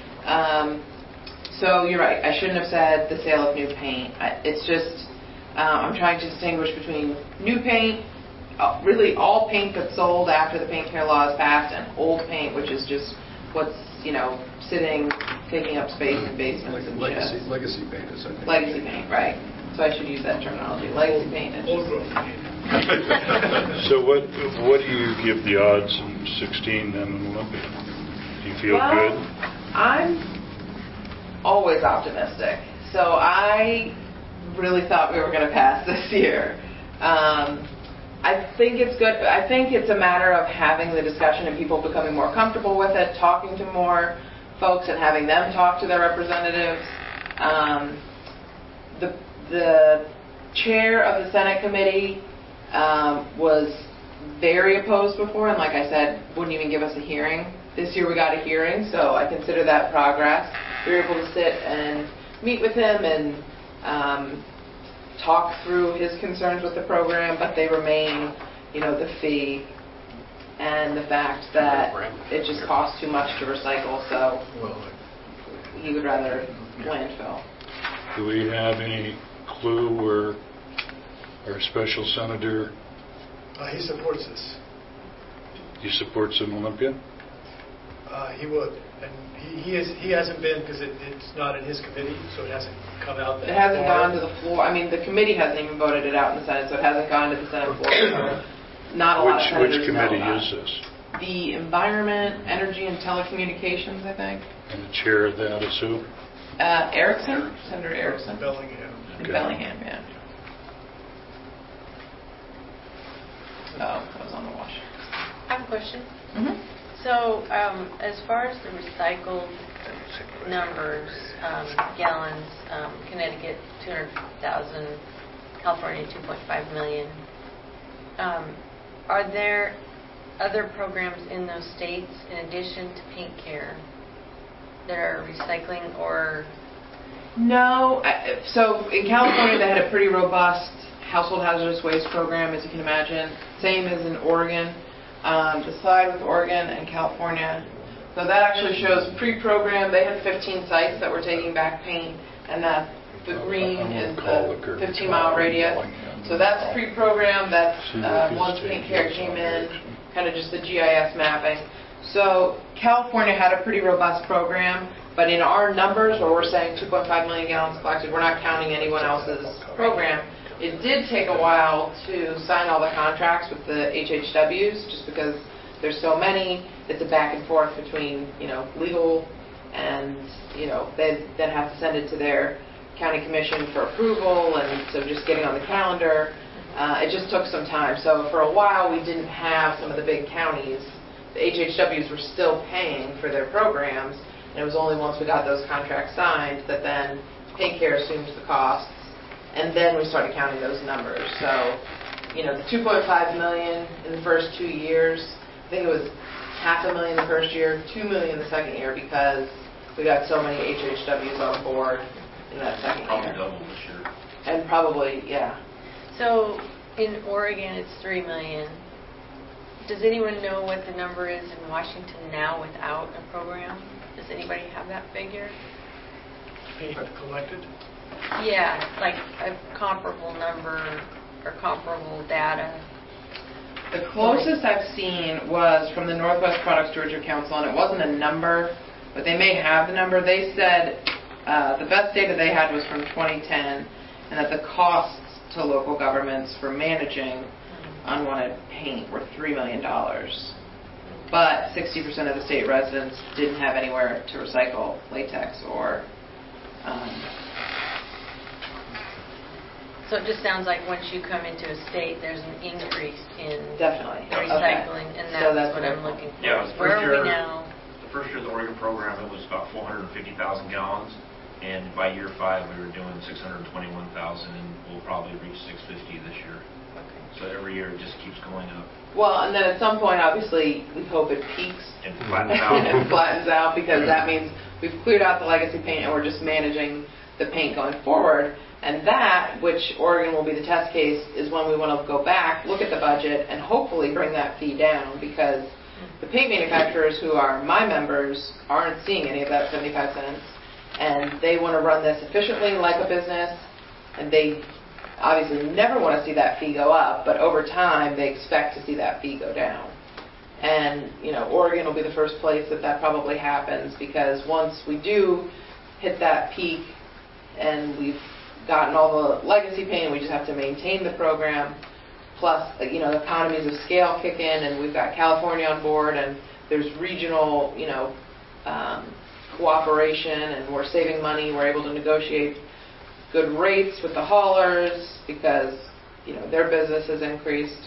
So you're right, I shouldn't have said the sale of new paint. It's just, I'm trying to distinguish between new paint, really all paint that's sold after the paint care law is passed, and old paint, which is just what's, sitting, taking up space in basements and sheds. Legacy paint is, I think. Legacy paint, right. So I should use that terminology. Legacy paint. Old growth paint. So what do you give the odds in 16 then in Olympia? Do you feel good? I'm always optimistic. So I really thought we were going to pass this year. I think it's good. I think it's a matter of having the discussion and people becoming more comfortable with it, talking to more folks and having them talk to their representatives. The chair of the Senate committee was very opposed before, and like I said, wouldn't even give us a hearing. This year we got a hearing, so I consider that progress. We were able to sit and meet with him and talk through his concerns with the program, but they remain, the fee and the fact that it just costs too much to recycle, so he would rather landfill. Do we have any clue where our special senator... He supports this. He supports in Olympia? He would. And he hasn't been, because it's not in his committee, so it hasn't come out that It hasn't far. gone to the floor. I mean, the committee hasn't even voted it out in the Senate, so it hasn't gone to the Senate floor. So not a lot of senators Which committee know is this? The Environment, Energy, and Telecommunications, I think. And the chair of that is who? Erickson? Senator Erickson? Bellingham. In Bellingham, yeah. Oh, that was on the wash. I have a question. Mm-hmm. So, as far as the recycled numbers, gallons, Connecticut 200,000, California 2.5 million, are there other programs in those states in addition to Paint Care that are recycling or? No. So in California they had a pretty robust household hazardous waste program, as you can imagine. Same as in Oregon. The slide with Oregon and California. So that actually shows pre-program. They had 15 sites that were taking back paint, and that the green is the 15-mile radius. So that's pre-program. That's once Paint Care came in, kind of just the GIS mapping. So California had a pretty robust program, but in our numbers, where we're saying 2.5 million gallons collected, we're not counting anyone else's program. It did take a while to sign all the contracts with the HHWs, just because there's so many. It's a back and forth between, legal and, they then have to send it to their county commission for approval, and so just getting on the calendar. It just took some time. So for a while, we didn't have some of the big counties. The HHWs were still paying for their programs, and it was only once we got those contracts signed that then Paint Care assumed the costs, and then we started counting those numbers. So, the 2.5 million in the first 2 years, I think it was $500,000 the first year, $2 million the second year, because we got so many HHWs on board in that second Probably year. double this year. And probably, yeah. So in Oregon it's 3 million. Does anyone know what the number is in Washington now without a program? Does anybody have that figure? Paint collected. Yeah, like a comparable number or comparable data. The closest I've seen was from the Northwest Product Stewardship Council, and it wasn't a number, but they may have the number. They said the best data they had was from 2010, and that the costs to local governments for managing unwanted paint were $3 million. But 60% of the state residents didn't have anywhere to recycle latex or... So it just sounds like once you come into a state, there's an increase in Definitely. recycling, Okay. and So that's that's what I'm what looking for. Yeah, it was the Where first are year, we now? the first year of the Oregon program, it was about 450,000 gallons, and by year 5, we were doing 621,000, and we'll probably reach 650 this year. Okay. So every year it just keeps going up Well, and then at some point, obviously, we hope it peaks and flattens out. and flattens out, because that means we've cleared out the legacy paint and we're just managing the paint going forward. And that, which Oregon will be the test case, is when we want to go back, look at the budget, and hopefully bring that fee down, because the paint manufacturers who are my members aren't seeing any of that 75 cents, and they want to run this efficiently like a business, and they obviously never want to see that fee go up, but over time they expect to see that fee go down. And, you know, Oregon will be the first place that probably happens, because once we do hit that peak and we've gotten all the legacy paint, we just have to maintain the program, plus, you know, economies of scale kick in, and we've got California on board, and there's regional, you know, cooperation, and we're saving money, we're able to negotiate good rates with the haulers because, you know, their business has increased.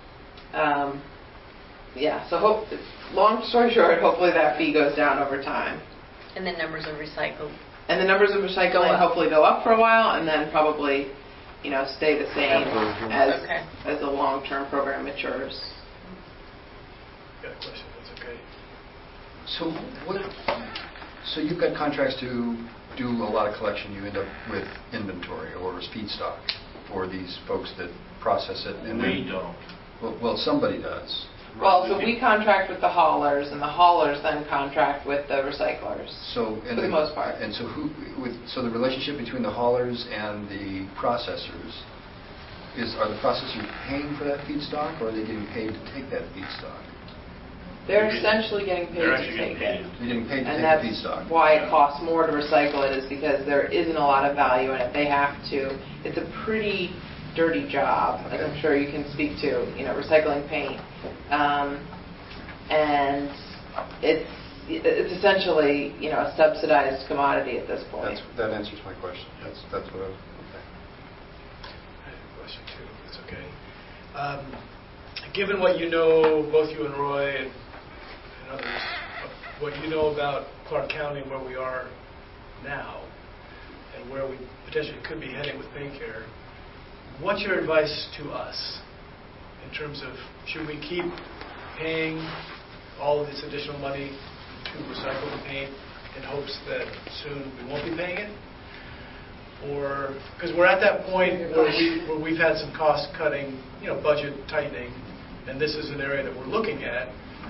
Yeah, so long story short, hopefully that fee goes down over time. And the numbers of recycled. And the numbers of recycle will hopefully go up for a while, and then probably, you know, stay the same as the long-term program matures. Got a question, that's okay. So you've got contracts to do a lot of collection. You end up with inventory or feedstock for these folks that process it. And We don't. Well, somebody does. Well, so we contract with the haulers, and the haulers then contract with the recyclers. So for the most part. And so so the relationship between the haulers and the processors are the processors paying for that feedstock, or are they getting paid to take that feedstock? They're essentially getting paid to take it. They're getting paid to And take that's the feedstock. why it costs more to recycle it, is because there isn't a lot of value in it. They have to. It's a pretty dirty job, as I'm sure you can speak to, you know, recycling paint. And it's essentially, you know, a subsidized commodity at this point. That answers my question. That's what I was... Okay. I have a question too, if it's okay. Given what you know, both you and Roy and others, what you know about Clark County and where we are now, and where we potentially could be heading with paint care, what's your advice to us in terms of, should we keep paying all of this additional money to recycle the paint in hopes that soon we won't be paying it? Or, because we're at that point where we've had some cost cutting, you know, budget tightening, and this is an area that we're looking at,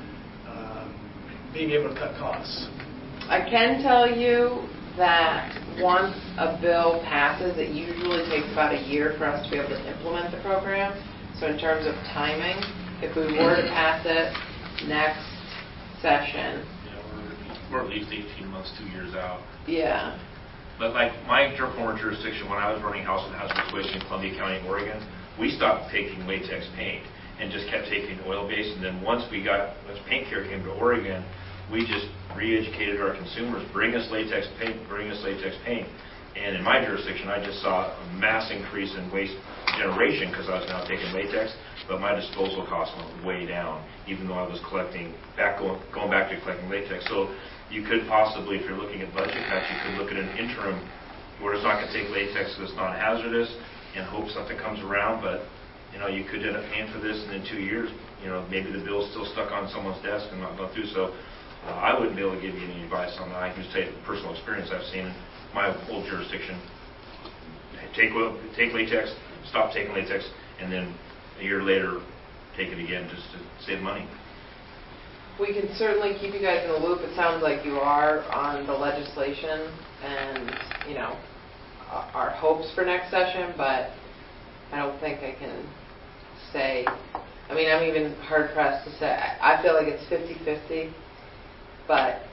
being able to cut costs. I can tell you that once a bill passes, it usually takes about a year for us to be able to implement the program. So in terms of timing, if we were to pass it next session. Yeah, we're at least 18 months, 2 years out. Yeah. But like my former jurisdiction, when I was running house and hazardous waste in Columbia County, Oregon, we stopped taking latex paint and just kept taking oil-based. And then once paint care came to Oregon, we just re-educated our consumers, bring us latex paint. And in my jurisdiction, I just saw a mass increase in waste generation because I was now taking latex, but my disposal costs went way down, even though I was going back to collecting latex. So you could possibly, if you're looking at budget cuts, you could look at an interim where it's not going to take latex because it's not hazardous, in hopes something comes around. But you know, you could end up paying for this, and in 2 years, you know, maybe the bill's still stuck on someone's desk and not gone through. So I wouldn't be able to give you any advice on that. I can just tell you from personal experience I've seen in my old jurisdiction. Take latex, stop taking latex, and then a year later take it again just to save money. We can certainly keep you guys in the loop. It sounds like you are on the legislation and, you know, our hopes for next session, but I don't think I can say. I mean, I'm even hard-pressed to say. I feel like it's 50-50, but I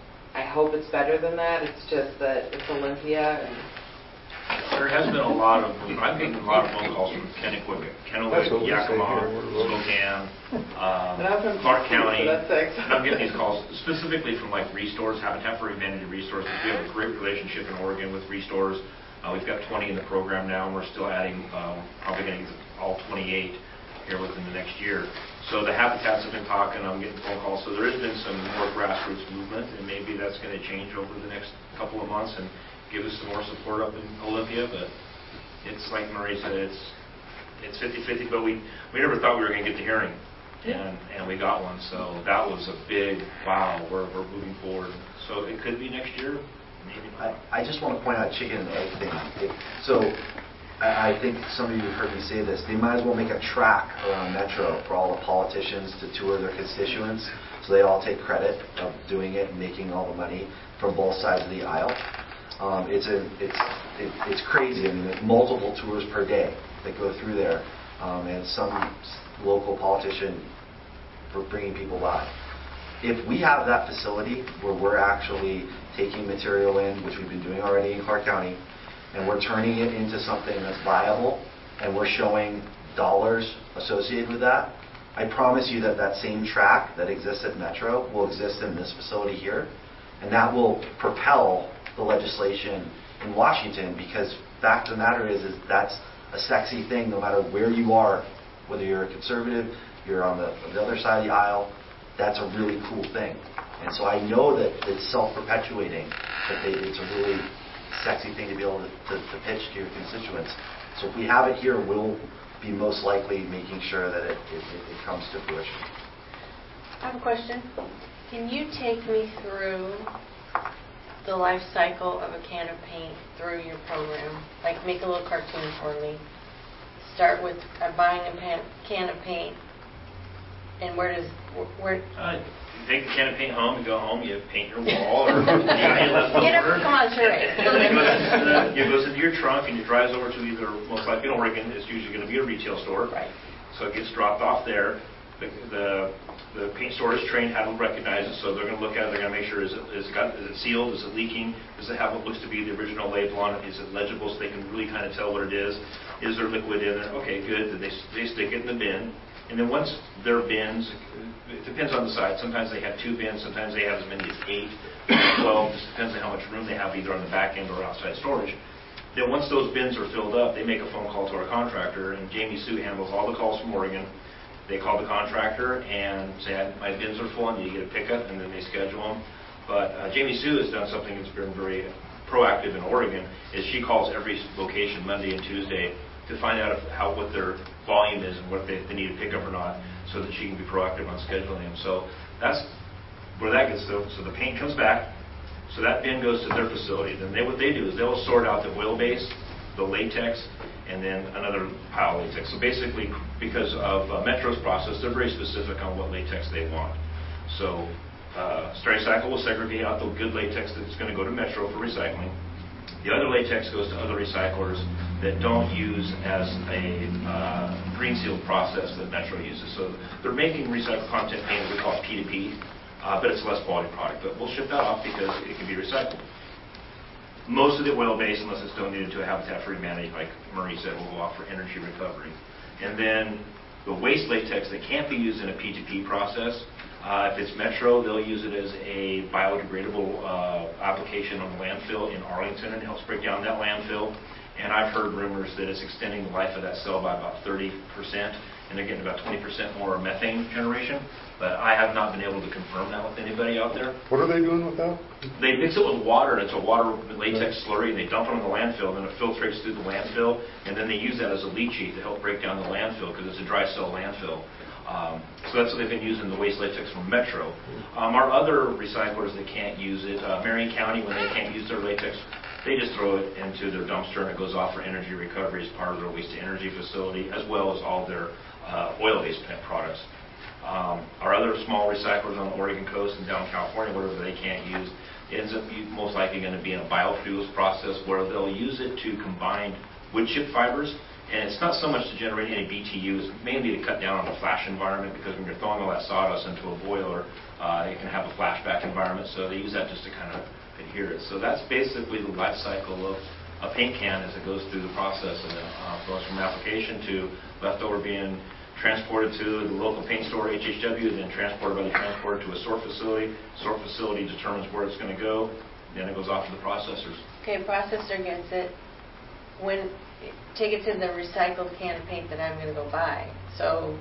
hope it's better than that. It's just that it's Olympia. And There has been a lot of, I've gotten a lot of phone calls from Kennewick, That's what we say Yakima, here. We're Spokane, and I'm from Clark Tennessee, County. so that's six. And I'm getting these calls specifically from like Restores, Habitat for Humanity Restores. We have a great relationship in Oregon with Restores. We've got 20 in the program now, and we're still adding, probably going to get all 28 here within the next year. So the Habitats have been talking, I'm getting phone calls. So there has been some more grassroots movement, and maybe that's going to change over the next couple of months and give us some more support up in Olympia. But it's like Marie said, it's 50-50, but we never thought we were going to get the hearing, and we got one. So that was a big, wow, we're moving forward. So it could be next year. Maybe not. I just want to point out chicken and egg thing. So I think some of you have heard me say this. They might as well make a track around Metro for all the politicians to tour their constituents, so they all take credit of doing it and making all the money from both sides of the aisle. It's crazy. I mean, there's multiple tours per day that go through there, and some local politician for bringing people by. If we have that facility where we're actually taking material in, which we've been doing already in Clark County, and we're turning it into something that's viable, and we're showing dollars associated with that, I promise you that that same track that exists at Metro will exist in this facility here, and that will propel the legislation in Washington, because fact of the matter is that's a sexy thing no matter where you are, whether you're a conservative, you're on the other side of the aisle, that's a really cool thing. And so I know that it's self-perpetuating, that it's a really sexy thing to be able to pitch to your constituents. So if we have it here, we'll be most likely making sure that it comes to fruition. I have a question. Can you take me through the life cycle of a can of paint through your program? Like make a little cartoon for me. Start with buying a can of paint, and where you take the can of paint home, you go home, you paint your wall, or you come on, sure. It goes into your trunk and it drives over to either, most likely in Oregon, it's usually going to be a retail store. Right. So it gets dropped off there. The paint store is trained how to recognize it, so they're going to look at it, they're going to make sure, is it sealed, is it leaking, does it have what looks to be the original label on it, is it legible so they can really kind of tell what it is there liquid in there, okay, good, then they stick it in the bin. And then once their bins, it depends on the size. Sometimes they have 2 bins. Sometimes they have as many as 8, 12. Just depends on how much room they have, either on the back end or outside storage. Then once those bins are filled up, they make a phone call to our contractor, and Jamie Sue handles all the calls from Oregon. They call the contractor and say, my bins are full, and you get a pickup, and then they schedule them. But Jamie Sue has done something that's been very proactive in Oregon, is she calls every location Monday and Tuesday to find out what their volume is and what they need to pick up or not, so that she can be proactive on scheduling them. So that's where that gets to. So the paint comes back, so that bin goes to their facility. Then what they do is they'll sort out the oil base, the latex, and then another pile of latex. So basically, because of Metro's process, they're very specific on what latex they want. So Stericycle will segregate out the good latex that's going to go to Metro for recycling. The other latex goes to other recyclers that don't use as a green seal process that Metro uses. So they're making recycled content paint that we call P2P, but it's a less quality product. But we'll ship that off because it can be recycled. Most of the oil-based, unless it's donated to a Habitat for Humanity, like Marie said, will go off for energy recovery. And then the waste latex that can't be used in a P2P process, if it's Metro, they'll use it as a biodegradable application on the landfill in Arlington, and it helps break down that landfill. And I've heard rumors that it's extending the life of that cell by about 30%, and they're getting about 20% more methane generation. But I have not been able to confirm that with anybody out there. What are they doing with that? They mix it with water, and it's a water latex slurry, and they dump it in the landfill, and then it filtrates through the landfill, and then they use that as a leachate to help break down the landfill, because it's a dry cell landfill. So that's what they've been using, the waste latex from Metro. Our other recyclers that can't use it, Marion County, when they can't use their latex, they just throw it into their dumpster, and it goes off for energy recovery as part of their waste-to-energy facility, as well as all their oil-based products. Our other small recyclers on the Oregon coast and down California, whatever they can't use, it ends up most likely going to be in a biofuels process where they'll use it to combine wood chip fibers And it's not so much to generate any BTU, it's mainly to cut down on the flash environment, because when you're throwing all that sawdust into a boiler, it can have a flashback environment, so they use that just to kind of adhere it. So that's basically the life cycle of a paint can as it goes through the process, and it goes from application to leftover being transported to the local paint store, HHW, then transported by the transporter to a sort facility. Sort facility determines where it's going to go, then it goes off to the processors. Okay, processor gets it. Take it to the recycled can of paint that I'm going to go buy. So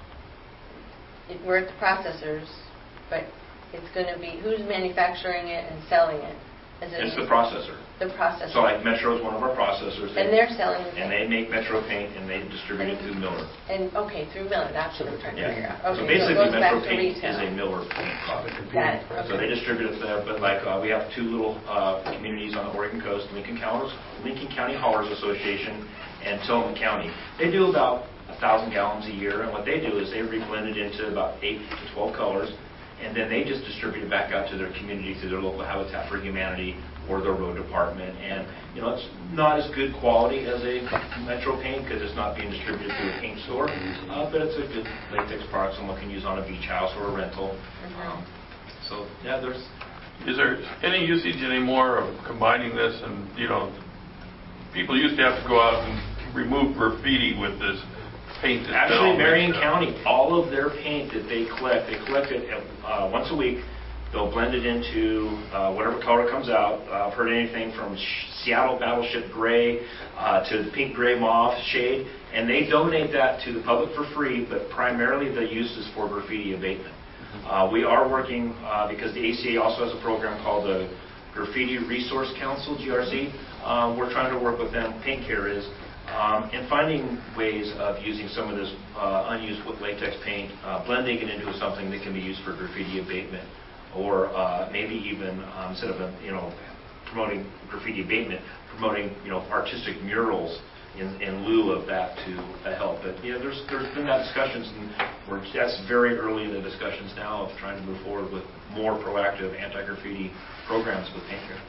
we're at the processors, but it's going to be who's manufacturing it and selling it? It's the processor. The processor. So like Metro is one of our processors. And they're selling the and they make Metro paint, and they distribute it through Miller. And okay, through Miller. That's what I'm trying to figure out. Okay, So basically, it goes back Metro to paint retail. is a Miller paint product. Got it. Okay. So they distribute it there, but like we have two little communities on the Oregon coast, Lincoln County Haulers Association and Tillamook County. They do about 1,000 gallons a year, and what they do is they reblend it into about 8 to 12 colors, and then they just distribute it back out to their community through their local Habitat for Humanity or their road department. And it's not as good quality as a Metro paint because it's not being distributed through a paint store, but it's a good latex product someone can use on a beach house or a rental. So yeah, Is there any usage anymore of combining this? And people used to have to go out and remove graffiti with this paint. Actually, Marion County, all of their paint that they collect it once a week. They'll blend it into whatever color comes out. I've heard anything from Seattle Battleship Gray to the pink gray mauve shade, and they donate that to the public for free, but primarily the use is for graffiti abatement. We are working, because the ACA also has a program called the Graffiti Resource Council, GRC. We're trying to work with them, Paint Care is, and finding ways of using some of this unused latex paint, blending it into something that can be used for graffiti abatement. Or maybe even instead of promoting graffiti abatement, promoting artistic murals in lieu of that to help. But there's been that discussions, and that's very early in the discussions now of trying to move forward with more proactive anti-graffiti programs with Paint Care.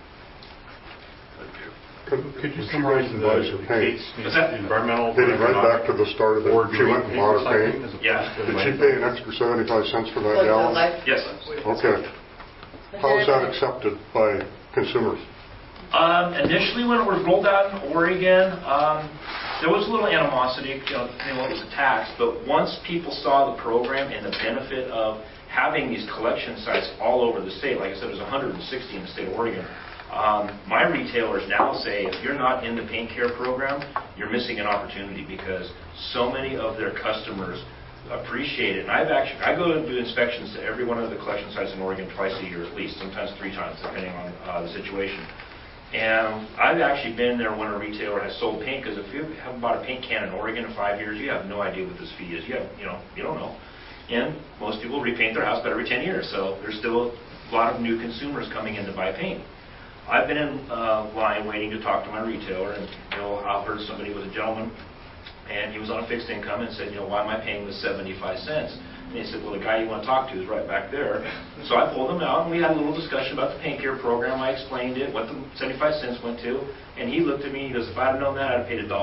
Could you summarize the paint? Environmental. Getting right back to the start of it, she went and bought her paint. Yeah. Did she pay an extra 75 cents for that gallon? Yes. Okay. How is that accepted by consumers? Initially, when it was rolled out in Oregon, there was a little animosity, it was a tax, but once people saw the program and the benefit of having these collection sites all over the state, like I said, there's 160 in the state of Oregon. My retailers now say if you're not in the Paint Care program, you're missing an opportunity, because so many of their customers appreciate it. And I go and do inspections to every one of the collection sites in Oregon twice a year at least, sometimes 3 times depending on the situation. And I've actually been there when a retailer has sold paint, because if you haven't bought a paint can in Oregon in 5 years, you have no idea what this fee is. You don't know. And most people repaint their house about every 10 years, so there's still a lot of new consumers coming in to buy paint. I've been in line waiting to talk to my retailer, and I heard somebody was a gentleman, and he was on a fixed income, and said, why am I paying this 75 cents? And he said, well, the guy you want to talk to is right back there. So I pulled him out, and we had a little discussion about the Paint Care program. I explained it, what the 75 cents went to, and he looked at me and he goes, if I'd have known that, I'd have paid $1.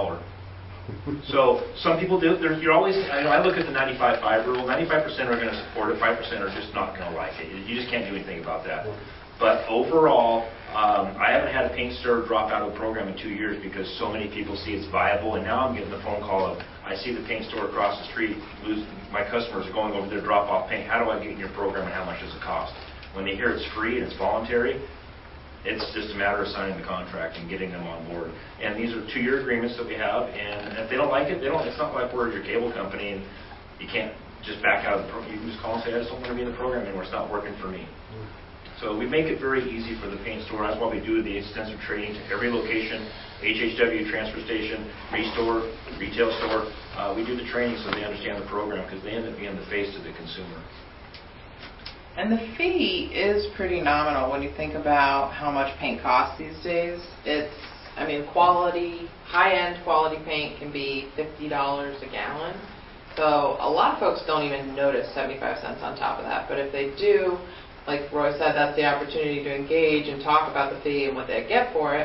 So some people do. You're always. I look at the 95-5 rule. 95% are going to support it. 5% are just not going to like it. You just can't do anything about that. But overall, I haven't had a paint store drop out of the program in 2 years, because so many people see it's viable. And now I'm getting the phone call of, I see the paint store across the street. My customers are going over there to drop off paint. How do I get in your program, and how much does it cost? When they hear it's free and it's voluntary, it's just a matter of signing the contract and getting them on board. And these are 2-year agreements that we have. And if they don't like it, they don't. It's not like we're your cable company and you can't just back out of the program. You can just call and say, I just don't want to be in the program anymore. It's not working for me. So we make it very easy for the paint store. That's why we do the extensive training to every location, HHW, transfer station, restore, retail store. We do the training so they understand the program, because they end up being the face of the consumer. And the fee is pretty nominal when you think about how much paint costs these days. Quality, high-end quality paint can be $50 a gallon. So a lot of folks don't even notice 75 cents on top of that. But if they do, like Roy said, that's the opportunity to engage and talk about the fee and what they get for it.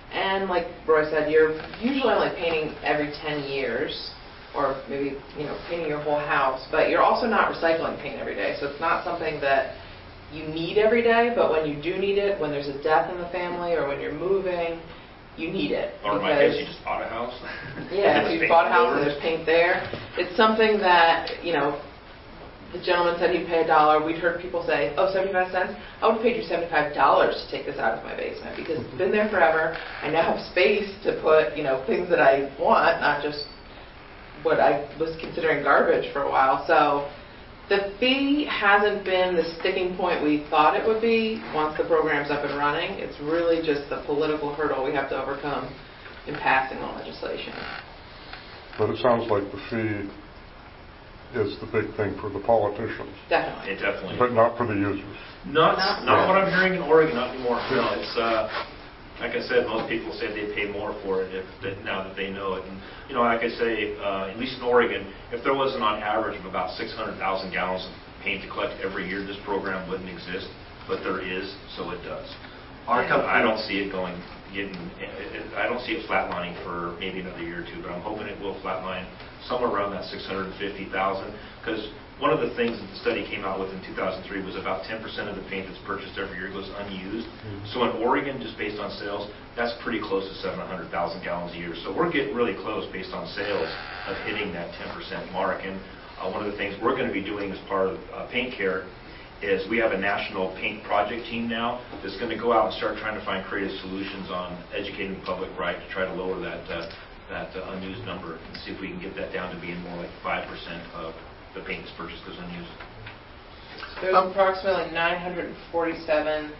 And like Roy said, you're usually only painting every 10 years, or maybe, painting your whole house, but you're also not recycling paint every day. So it's not something that you need every day, but when you do need it, when there's a death in the family or when you're moving, you need it. Or in my case, you just bought a house. Yeah, if you bought a house and there's paint there. It's something that, the gentleman said he'd pay $1. We'd heard people say, 75 cents? I would have paid you $75 to take this out of my basement because it's been there forever. I now have space to put, things that I want, not just what I was considering garbage for a while. So the fee hasn't been the sticking point we thought it would be once the program's up and running. It's really just the political hurdle we have to overcome in passing the legislation. But it sounds like the fee is the big thing for the politicians. Definitely. It definitely. But not for the users. Not what I'm hearing in Oregon, not anymore. No, it's like I said, most people say they pay more for it now that they know it. And like I say, at least in Oregon, if there wasn't on average of about 600,000 gallons of paint to collect every year, this program wouldn't exist. But there is, so it does. I don't see it I don't see it flatlining for maybe another year or two, but I'm hoping it will flatline somewhere around that 650,000. Because one of the things that the study came out with in 2003 was about 10% of the paint that's purchased every year goes unused. So in Oregon, just based on sales, that's pretty close to 700,000 gallons a year. So we're getting really close based on sales of hitting that 10% mark. And one of the things we're going to be doing as part of Paint Care is we have a national paint project team now that's going to go out and start trying to find creative solutions on educating the public to try to lower that unused number and see if we can get that down to being more like 5% of the paint that's purchased goes unused. There's approximately 947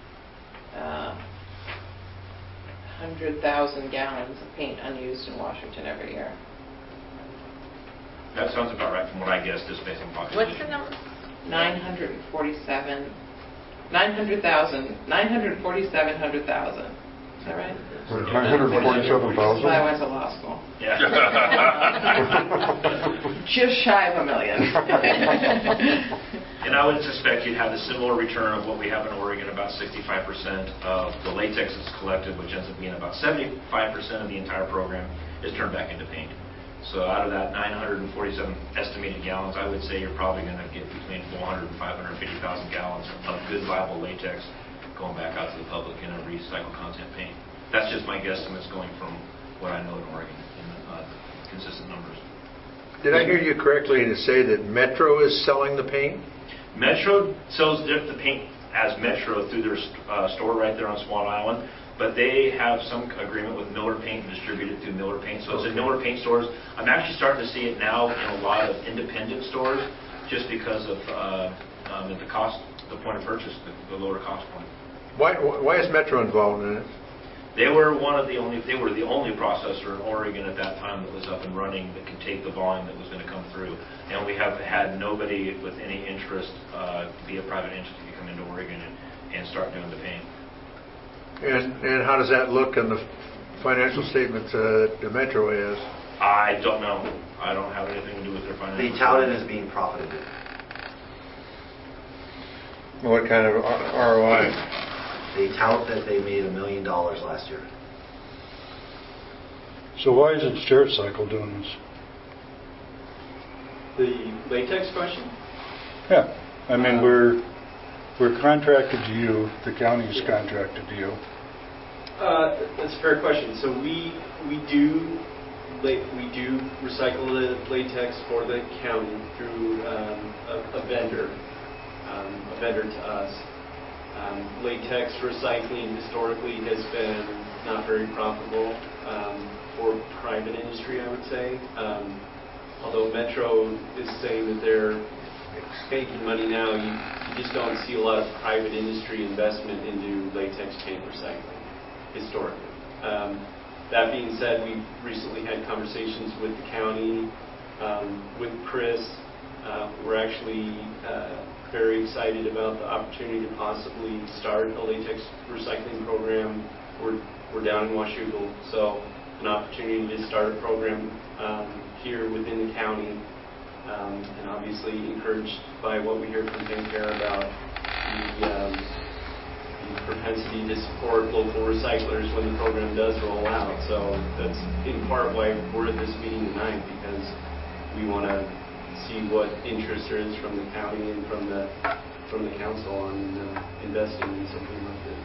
100,000 gallons of paint unused in Washington every year. That sounds about right from what I guessed, just based on population. What's the number? 947 100,000. Is that right? 947,000? I went to law school. Yeah. Just shy of $1 million. And I would suspect you'd have a similar return of what we have in Oregon, about 65% of the latex that's collected, which ends up being about 75% of the entire program, is turned back into paint. So out of that 947 estimated gallons, I would say you're probably going to get between 400 and 550,000 gallons of good, viable latex going back out to the public in a recycled content paint. That's just my guesstimates going from what I know in Oregon in consistent numbers. Did I hear you correctly to say that Metro is selling the paint? Metro sells the paint as Metro through their store right there on Swan Island. But they have some agreement with Miller Paint and distribute it through Miller Paint. So it's in Miller Paint stores. I'm actually starting to see it now in a lot of independent stores just because of the cost, the point of purchase, the lower cost point. Why is Metro involved in it? They were the only processor in Oregon at that time that was up and running that could take the volume that was going to come through. And we have had nobody with any interest be a private entity to come into Oregon and start doing the paint. And how does that look in the financial statements the Metro has? I don't know. I don't have anything to do with their financial. They tout it as being profitable. What kind of ROI? They tout that they made $1 million last year. So why isn't Stericycle doing this? The latex question? Yeah. I mean, we're contracted to you. The county's contracted to you. That's a fair question. So we do recycle the latex for the county through a vendor to us. Latex recycling historically has been not very profitable for private industry, I would say. Although Metro is saying that they're making money now, you just don't see a lot of private industry investment into latex paint recycling historically. That being said, we recently had conversations with the county, with Chris. We're actually very excited about the opportunity to possibly start a latex recycling program. We're down in Washougal, so an opportunity to start a program here within the county. And obviously encouraged by what we hear from Paint Care about the propensity to support local recyclers when the program does roll out. So that's in part why we're at this meeting tonight, because we want to see what interest there is from the county and from the council on investing in something like this.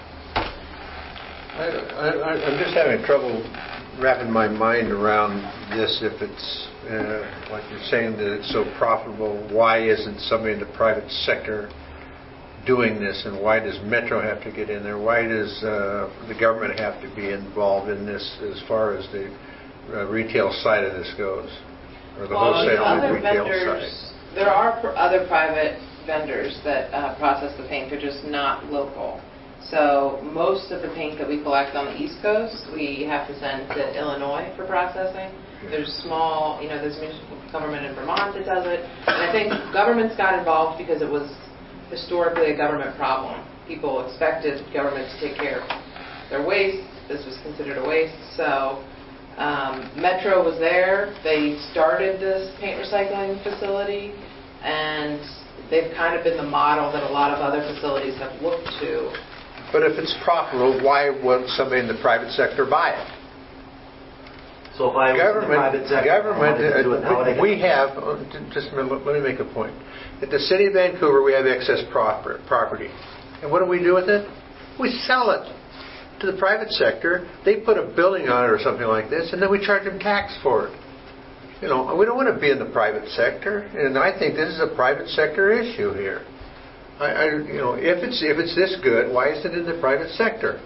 I'm just having trouble wrapping my mind around this. If it's like you're saying that it's so profitable, why isn't somebody in the private sector doing this, and why does Metro have to get in there? Why does the government have to be involved in this as far as the retail side of this goes, or the wholesale and retail side? There are other private vendors that process the paint. They're just not local. So most of the paint that we collect on the East Coast, we have to send to Illinois for processing. There's small, there's municipal government in Vermont that does it. And I think governments got involved because it was historically a government problem. People expected government to take care of their waste. This was considered a waste. So Metro was there. They started this paint recycling facility, and they've kind of been the model that a lot of other facilities have looked to. But if it's profitable, why won't somebody in the private sector buy it? So if I was in the private sector, I wanted to do it, how would I get we have, just let me make a point. At the City of Vancouver, we have excess property. And what do we do with it? We sell it to the private sector. They put a building on it or something like this, and then we charge them tax for it. We don't want to be in the private sector, and I think this is a private sector issue here. If it's this good, why is it in the private sector?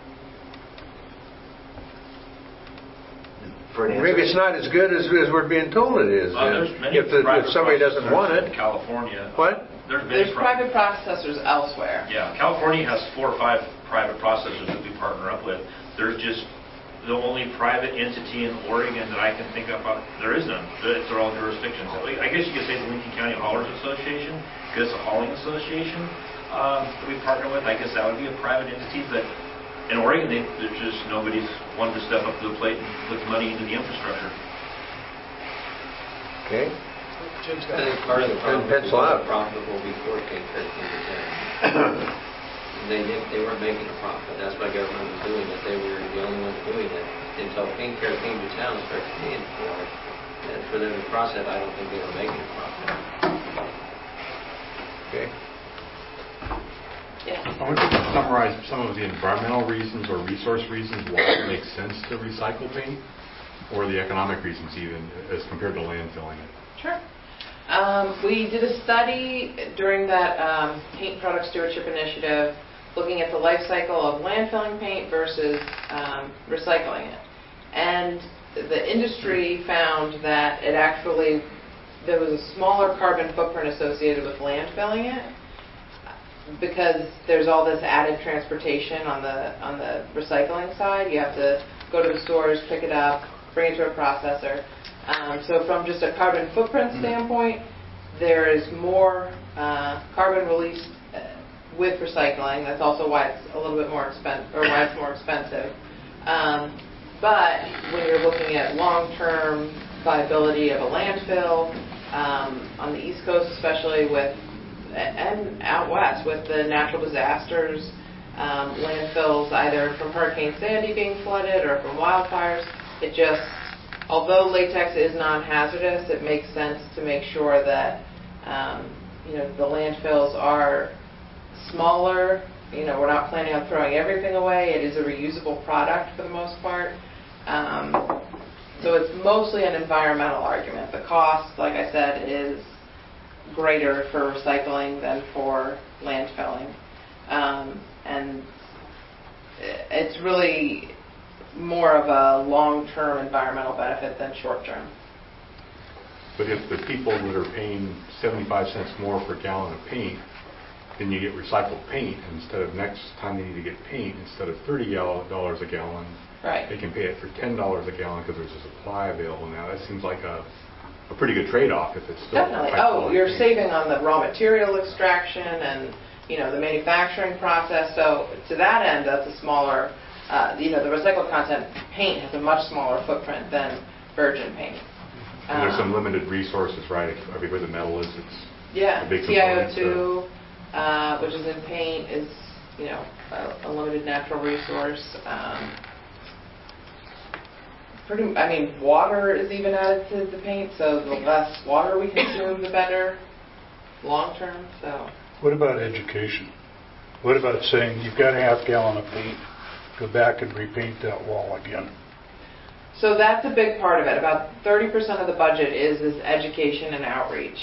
Maybe it's not as good as we're being told it is. If somebody doesn't want it. California. What? There's private processors elsewhere. Yeah, California has 4 or 5 private processors that we partner up with. There's just the only private entity in Oregon that I can think of. There is none. They're all jurisdictions. I guess you could say the Lincoln County Haulers Association, because it's a hauling association that we partner with. I guess that would be a private entity, but in Oregon, there's just nobody's wanted to step up to the plate and put the money into the infrastructure. Okay. I think part of the problem is it wasn't profitable before it came 13%. They weren't making a profit. That's why government was doing it. They were the only ones doing it until Paint Care came to town and started paying for it. And for them to process, I don't think they were making a profit. Okay. Yes. I want to summarize some of the environmental reasons or resource reasons why it makes sense to recycle paint, or the economic reasons even, as compared to landfilling it. Sure. We did a study during that Paint Product Stewardship Initiative looking at the life cycle of landfilling paint versus recycling it. And the industry found that there was a smaller carbon footprint associated with landfilling it, because there's all this added transportation on the recycling side. You have to go to the stores, pick it up, bring it to a processor. So from just a carbon footprint standpoint, there is more carbon released with recycling. That's also why it's a little bit more expensive, or why it's more expensive. But when you're looking at long-term viability of a landfill, on the East Coast especially, and out west with the natural disasters, landfills either from Hurricane Sandy being flooded or from wildfires, although latex is non-hazardous, it makes sense to make sure that the landfills are smaller. We're not planning on throwing everything away. It is a reusable product for the most part. So it's mostly an environmental argument. The cost, like I said, is greater for recycling than for landfilling. And it's really more of a long-term environmental benefit than short-term. But if the people that are paying 75 cents more per gallon of paint, then you get recycled paint, instead of next time they need to get paint, instead of $30 a gallon, right, they can pay it for $10 a gallon because there's a supply available now. That seems like a pretty good trade-off if it's still definitely. You're paint. saving on the raw material extraction and the manufacturing process. So to that end, that's a smaller. The recycled content paint has a much smaller footprint than virgin paint. And there's some limited resources, right? Everywhere the metal is, it's yeah. a big component. TiO2, which is in paint, is a limited natural resource. Water is even added to the paint, so the less water we consume, the better long term. So. What about education? What about saying you've got a half-gallon of paint, go back and repaint that wall again? So that's a big part of it. About 30% of the budget is this education and outreach.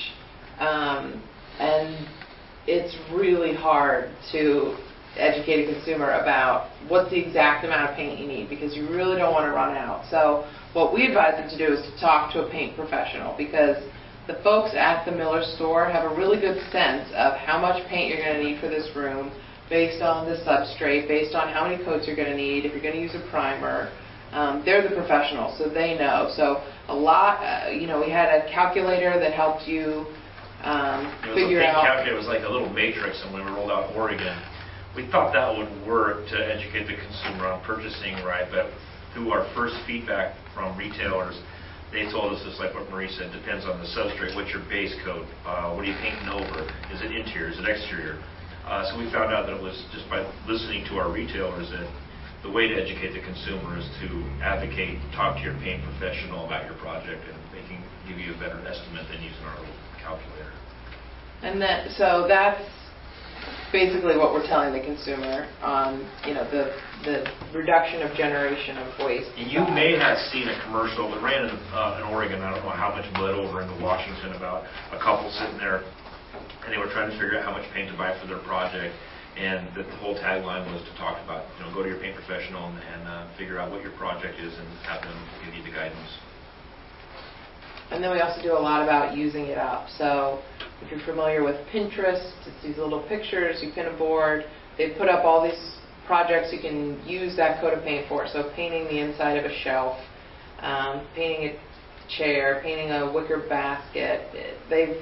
And it's really hard to educate a consumer about what's the exact amount of paint you need, because you really don't want to run out. So what we advise them to do is to talk to a paint professional, because the folks at the Miller store have a really good sense of how much paint you're going to need for this room based on the substrate, based on how many coats you're going to need, if you're going to use a primer. They're the professionals, so they know. So a lot, we had a calculator that helped you figure out. It was like a little matrix, and when we rolled out Oregon, we thought that would work to educate the consumer on purchasing right, but through our first feedback from retailers, they told us, just like what Marie said, depends on the substrate. What's your base coat? What are you painting over? Is it interior? Is it exterior? So we found out that it was just by listening to our retailers that the way to educate the consumer is to advocate, talk to your paint professional about your project, and they can give you a better estimate than using our little calculator. And so that's basically what we're telling the consumer on, the reduction of generation of waste. You may have seen a commercial that ran in Oregon. I don't know how much bled over into Washington about a couple sitting there, and they were trying to figure out how much paint to buy for their project. And the whole tagline was to talk about, go to your paint professional and figure out what your project is and have them give you the guidance. And then we also do a lot about using it up. So if you're familiar with Pinterest, it's these little pictures, you pin a board, they put up all these projects you can use that coat of paint for. So painting the inside of a shelf, painting a chair, painting a wicker basket. They've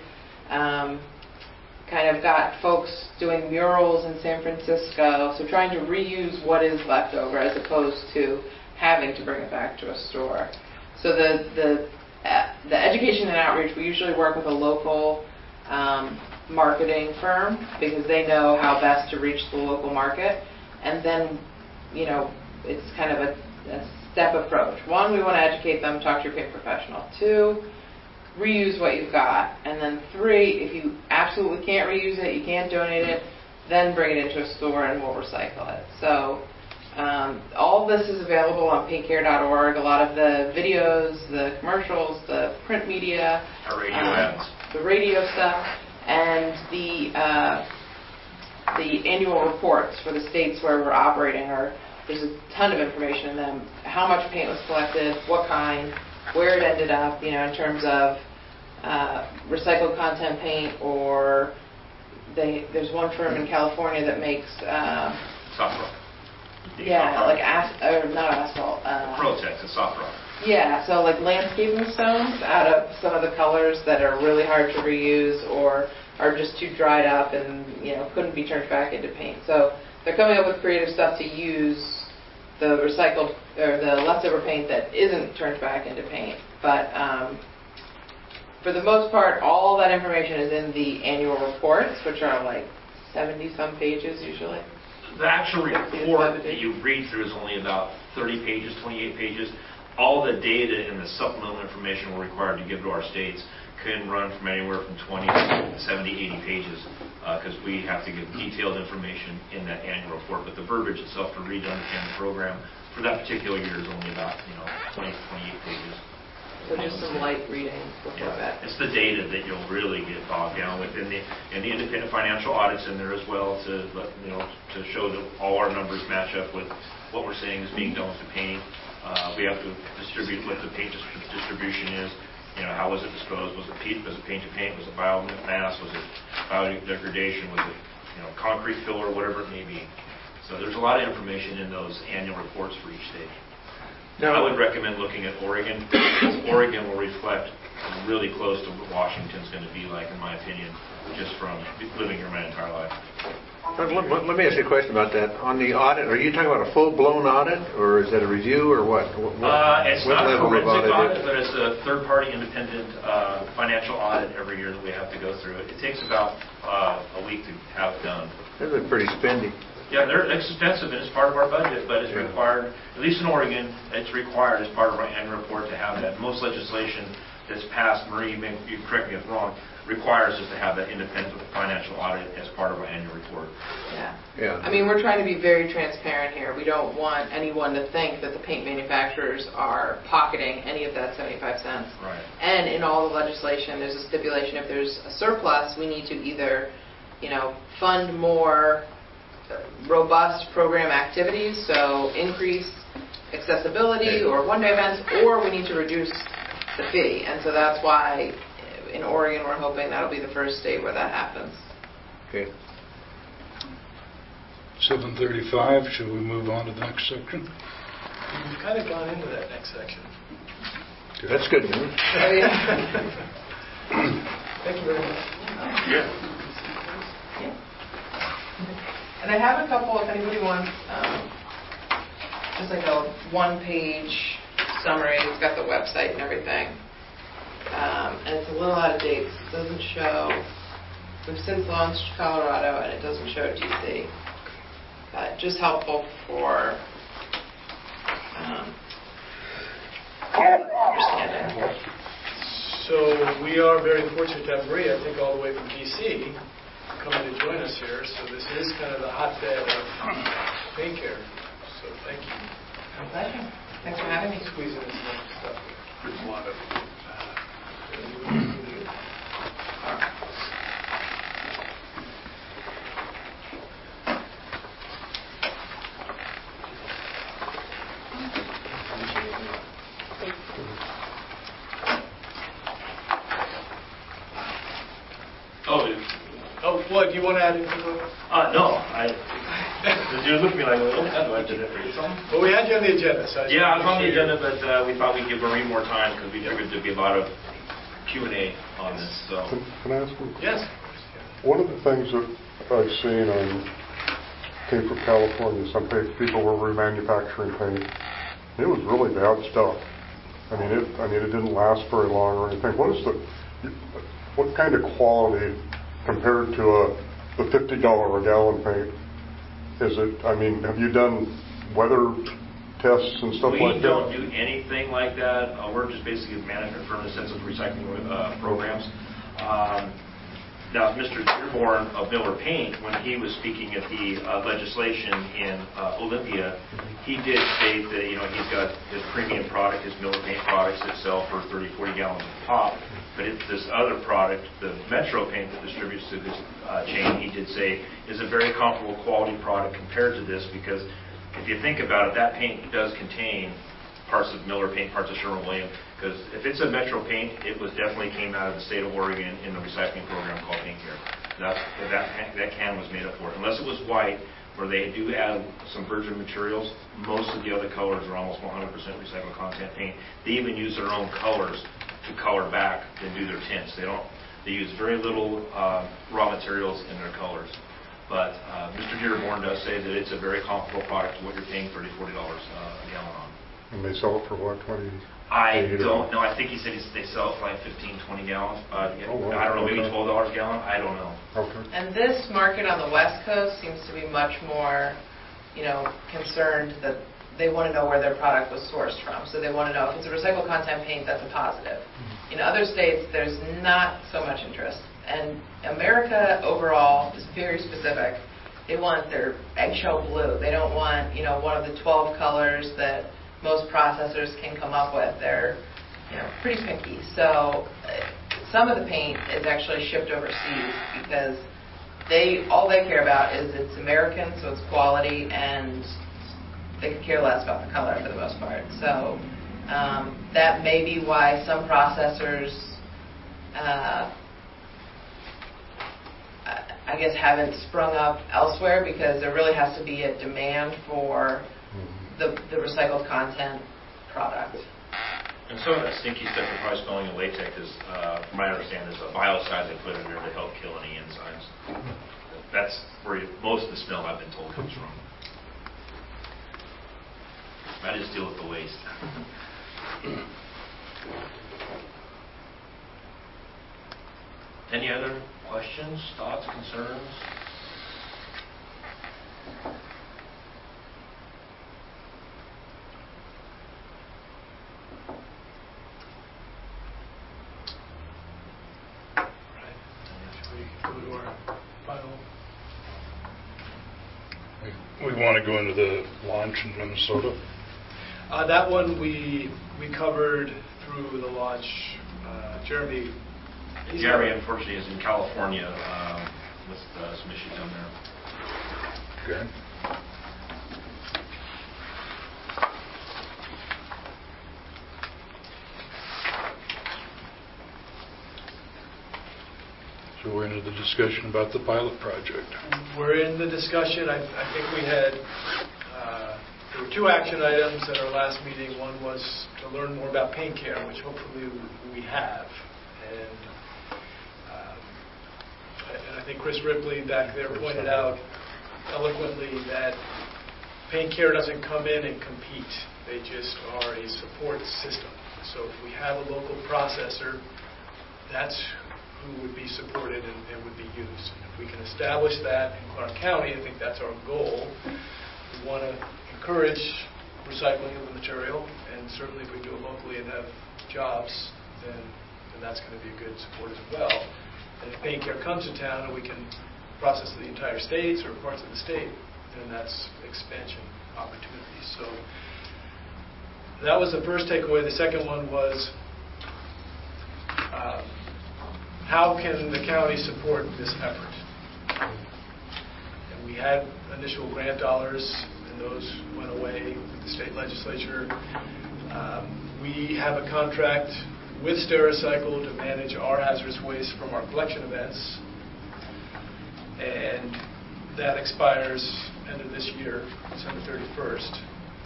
kind of got folks doing murals in San Francisco, so trying to reuse what is left over as opposed to having to bring it back to a store. So the education and outreach, we usually work with a local marketing firm because they know how best to reach the local market. And then, it's kind of a step approach. One, we want to educate them, talk to your paint professional. Two, reuse what you've got. And then three, if you absolutely can't reuse it, you can't donate it, then bring it into a store and we'll recycle it. So all of this is available on paintcare.org. A lot of the videos, the commercials, the print media, our radio ads, the radio stuff, and the annual reports for the states where we're operating there's a ton of information in them. How much paint was collected, what kind, where it ended up, in terms of recycled content paint, or there's one firm in California that makes soft rock. Yeah, like not asphalt. Protex, it's soft rock. Yeah, so like landscaping stones out of some of the colors that are really hard to reuse or are just too dried up and couldn't be turned back into paint. So they're coming up with creative stuff to use the recycled or the leftover paint that isn't turned back into paint. But for the most part, all that information is in the annual reports, which are like 70-some pages usually. The actual report that you read through is only about 30 pages, 28 pages. All the data and the supplemental information we're required to give to our states can run from anywhere from 20 to 70, 80 pages because we have to give detailed information in that annual report. But the verbiage itself to read to understand the program for that particular year is only about 20 to 28 pages. So just some light reading before that. It's the data that you'll really get bogged down with, and the independent financial audits in there as well to show that all our numbers match up with what we're saying is being done with the paint. We have to distribute what the paint distribution is. How was it disposed? Was it paint to paint? Was it biomass? Was it biodegradation? Was it concrete filler? Whatever it may be. So there's a lot of information in those annual reports for each state. Now, I would recommend looking at Oregon. Oregon will reflect really close to what Washington's going to be like, in my opinion, just from living here my entire life. Let me ask you a question about that. On the audit, are you talking about a full-blown audit, or is that a review, or what? It's not a forensic audit, but it's a third-party independent financial audit every year that we have to go through. It takes about a week to have done. That's pretty spendy. Yeah, they're expensive and it's part of our budget, but it's required, at least in Oregon, it's required as part of our annual report to have that. Most legislation that's passed, Marie, you correct me if I'm wrong, requires us to have that independent financial audit as part of our annual report. Yeah. I mean, we're trying to be very transparent here. We don't want anyone to think that the paint manufacturers are pocketing any of that 75 cents. Right. And in all the legislation, there's a stipulation if there's a surplus, we need to either, fund more robust program activities, so increase accessibility or one-day events, or we need to reduce the fee. And so that's why in Oregon we're hoping that'll be the first state where that happens. Okay. 7:35, should we move on to the next section? We've kind of gone into that next section. That's good news. Oh, yeah. Thank you very much. Yeah. And I have a couple, if anybody wants, just like a one-page summary. It's got the website and everything. And it's a little out of date. It doesn't show. We've since launched Colorado, and it doesn't show DC. But just helpful for understanding. So we are very fortunate to have Maria, I think, all the way from D.C. coming to join us here. So this is kind of the hotbed of pain care. So thank you. My pleasure. Thanks for having me. Squeezing in some stuff. There's a lot of what, do you want to add anything? No. You looked at me like, well, how do I do that for you? Well, we had you on the agenda. So I was on the agenda, but we thought we'd give Marie more time because we figured there'd be a lot of Q&A on this. So. Can I ask you? Yes. One of the things that I've seen on came from California, some people were remanufacturing paint. It was really bad stuff. I mean, it didn't last very long or anything. What kind of quality compared to the $50 a gallon paint? Is it? I mean, have you done weather tests and stuff like that? We don't do anything like that. We're just basically a management firm in the sense of recycling programs. Now, Mr. Dearborn of Miller Paint, when he was speaking at the legislation in Olympia, he did state that he's got his premium product, his Miller Paint products that sell for 30, 40 gallons a pop. But this other product, the Metro Paint that distributes to this chain, he did say is a very comparable quality product compared to this, because if you think about it, that paint does contain parts of Miller Paint, parts of Sherwin-Williams, because if it's a Metro Paint, it definitely came out of the state of Oregon in the recycling program called Paint Care. That can was made up for it. Unless it was white, where they do add some virgin materials, most of the other colors are almost 100% recycled content paint. They even use their own colors to color back and do their tints. They use very little raw materials in their colors. But Mr. Dearborn does say that it's a very comparable product to what you're paying $30, $40 a gallon on. And they sell it for what, 20? I don't know. I think he said they sell it for like 15, 20 gallons. I don't know, maybe $12 a gallon. I don't know. Okay. And this market on the West Coast seems to be much more, concerned that they want to know where their product was sourced from. So they want to know if it's a recycled content paint, that's a positive. In other states, there's not so much interest. And America overall is very specific. They want their eggshell blue. They don't want, one of the 12 colors that most processors can come up with. They're, pretty picky. So some of the paint is actually shipped overseas because all they care about is it's American, so it's quality, and they could care less about the color for the most part. So that may be why some processors, I guess, haven't sprung up elsewhere, because there really has to be a demand for the recycled content product. And some of that stinky stuff you're probably smelling in latex is, from my understanding, is a biocide they put in there to help kill any enzymes. That's where most of the smell, I've been told, comes from. I just deal with the waste. Any other questions, thoughts, concerns? want to go into the launch in Minnesota? That one we covered through the launch. Jeremy. Jeremy, unfortunately, is in California with some issues down there. Okay. So we're into the discussion about the pilot project. We're in the discussion. I think we had, there were 2 action items at our last meeting. One was to learn more about pain care, which hopefully we have. And I think Chris Ripley back there pointed out eloquently that pain care doesn't come in and compete. They just are a support system. So if we have a local processor, that's who would be supported and would be used. If we can establish that in Clark County, I think that's our goal. We want to encourage recycling of the material, and certainly if we do it locally and have jobs, then that's going to be a good support as well. And if pain care comes to town and we can process the entire states or parts of the state, then that's expansion opportunities. So that was the first takeaway. The second one was how can the county support this effort? And we had initial grant dollars, and those went away with the state legislature. We have a contract with Stericycle to manage our hazardous waste from our collection events, and that expires end of this year, December 31st.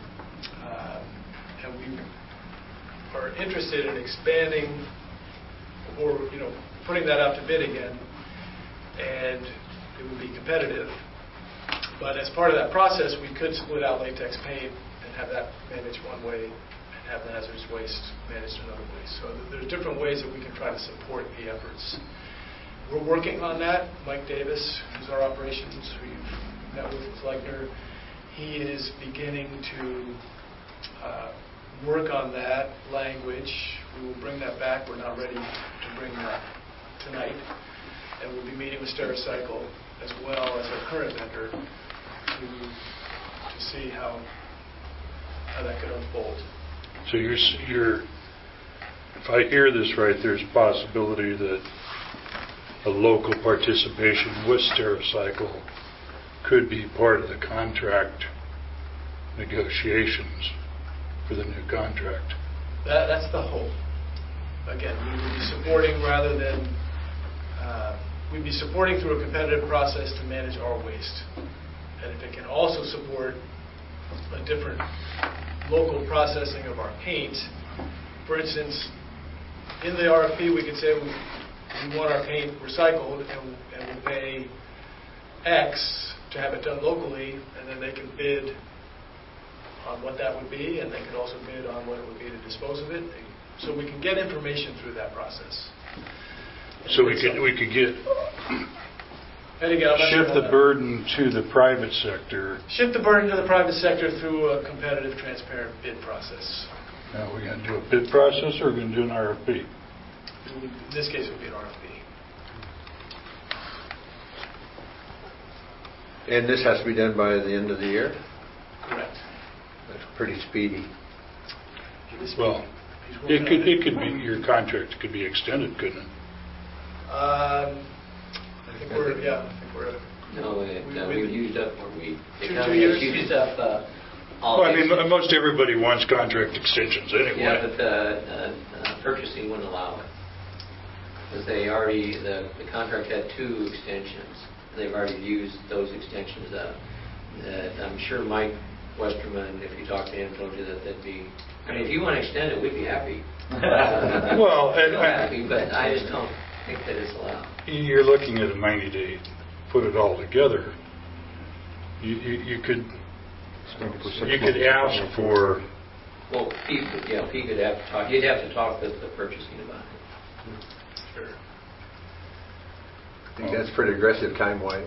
And we are interested in expanding or putting that out to bid again, and it would be competitive. But as part of that process, we could split out latex paint and have that managed one way and have the hazardous waste managed another way. So there's different ways that we can try to support the efforts. We're working on that. Mike Davis, who's our operations, who you've met with Fleckner, he is beginning to work on that language. We will bring that back. We're not ready to bring that tonight. And we'll be meeting with Stericycle as well as our current vendor to see how that could unfold. So you're, if I hear this right, there's a possibility that a local participation with Stericycle could be part of the contract negotiations for the new contract. That's the hope. Again, we would be supporting rather than, we'd be supporting through a competitive process to manage our waste. And if it can also support a different local processing of our paint, for instance, in the RFP we could say we want our paint recycled and we'll pay X to have it done locally, and then they can bid on what that would be, and they could also bid on what it would be to dispose of it. So we can get information through that process. So we could get and again, shift the burden to the private sector. Shift the burden to the private sector through a competitive, transparent bid process. Now, we're going to do a bid process, or we're going to do an RFP? In this case, it would be an RFP. And this has to be done by the end of the year? Correct. That's pretty speedy. Well, it could be, your contract could be extended, couldn't it? I think we're. No, we've used up, or we... 2 years? Used up all... Well, I mean, most everybody wants contract extensions anyway. Yeah, but purchasing wouldn't allow it. Because they already, the contract had 2 extensions. They've already used those extensions up. I'm sure Mike Westerman, if you talk to him, told you that that'd be... I mean, if you want to extend it, we'd be happy. Well, happy, but I just don't think that it's allowed. You're looking at a 90-day, put it all together. You could ask for... Well, Pete could have to talk. He'd have to talk with the purchasing about it. Sure. I think that's pretty aggressive time-wise.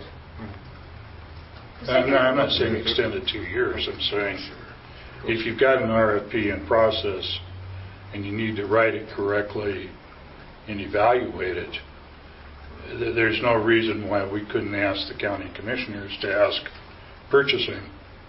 I'm not saying extend it 2 years. I'm saying if you've got an RFP in process and you need to write it correctly and evaluate it, there's no reason why we couldn't ask the county commissioners to ask purchasing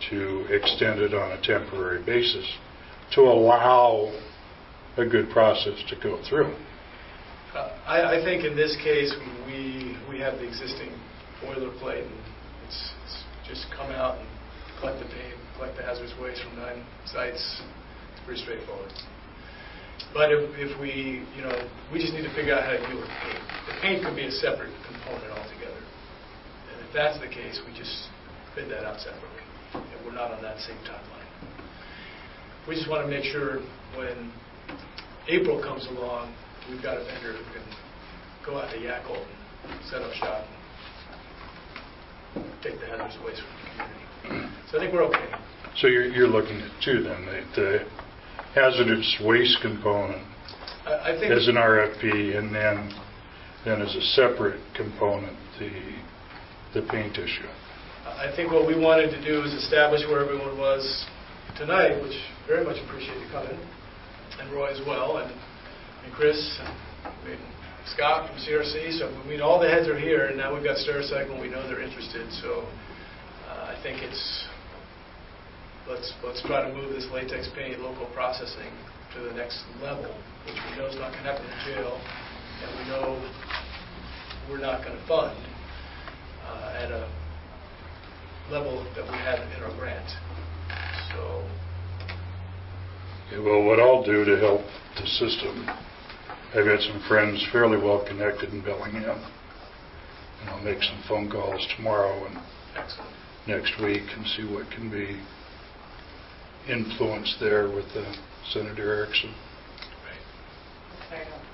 to extend it on a temporary basis to allow a good process to go through. I think in this case, we have the existing boilerplate, and it's just come out and collect the paint, collect the hazardous waste from 9 sites. It's pretty straightforward. But if we just need to figure out how to deal with the paint. The paint could be a separate component altogether. And if that's the case, we just bid that out separately. And we're not on that same timeline. We just want to make sure when April comes along, we've got a vendor who can go out to Yackle and set up shop and take the hazardous waste from the community. So I think we're okay. So you're looking at two then, the hazardous waste component I think as an RFP, and then as a separate component, the paint issue. I think what we wanted to do is establish where everyone was tonight, which very much appreciate you coming, and Roy as well, and Chris, and Scott from CRC. So all the heads are here, and now we've got Stericycle, and we know they're interested. So I think it's let's try to move this latex paint local processing to the next level, which we know is not going to happen in jail, and we know we're not going to fund at a level that we have in our grant. So. Okay, well, what I'll do to help the system, I've got some friends fairly well connected in Bellingham, and I'll make some phone calls tomorrow and next week and see what can be influenced there with Senator Erickson. That's very helpful.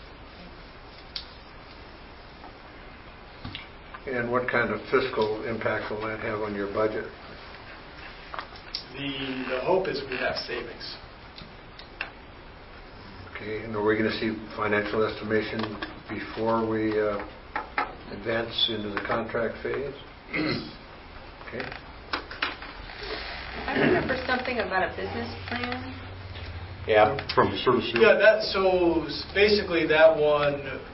And what kind of fiscal impact will that have on your budget? The hope is we have savings. Okay, and are we going to see financial estimation before we advance into the contract phase? Okay. I remember something about a business plan. Yeah. From Service. Yeah, so basically that one,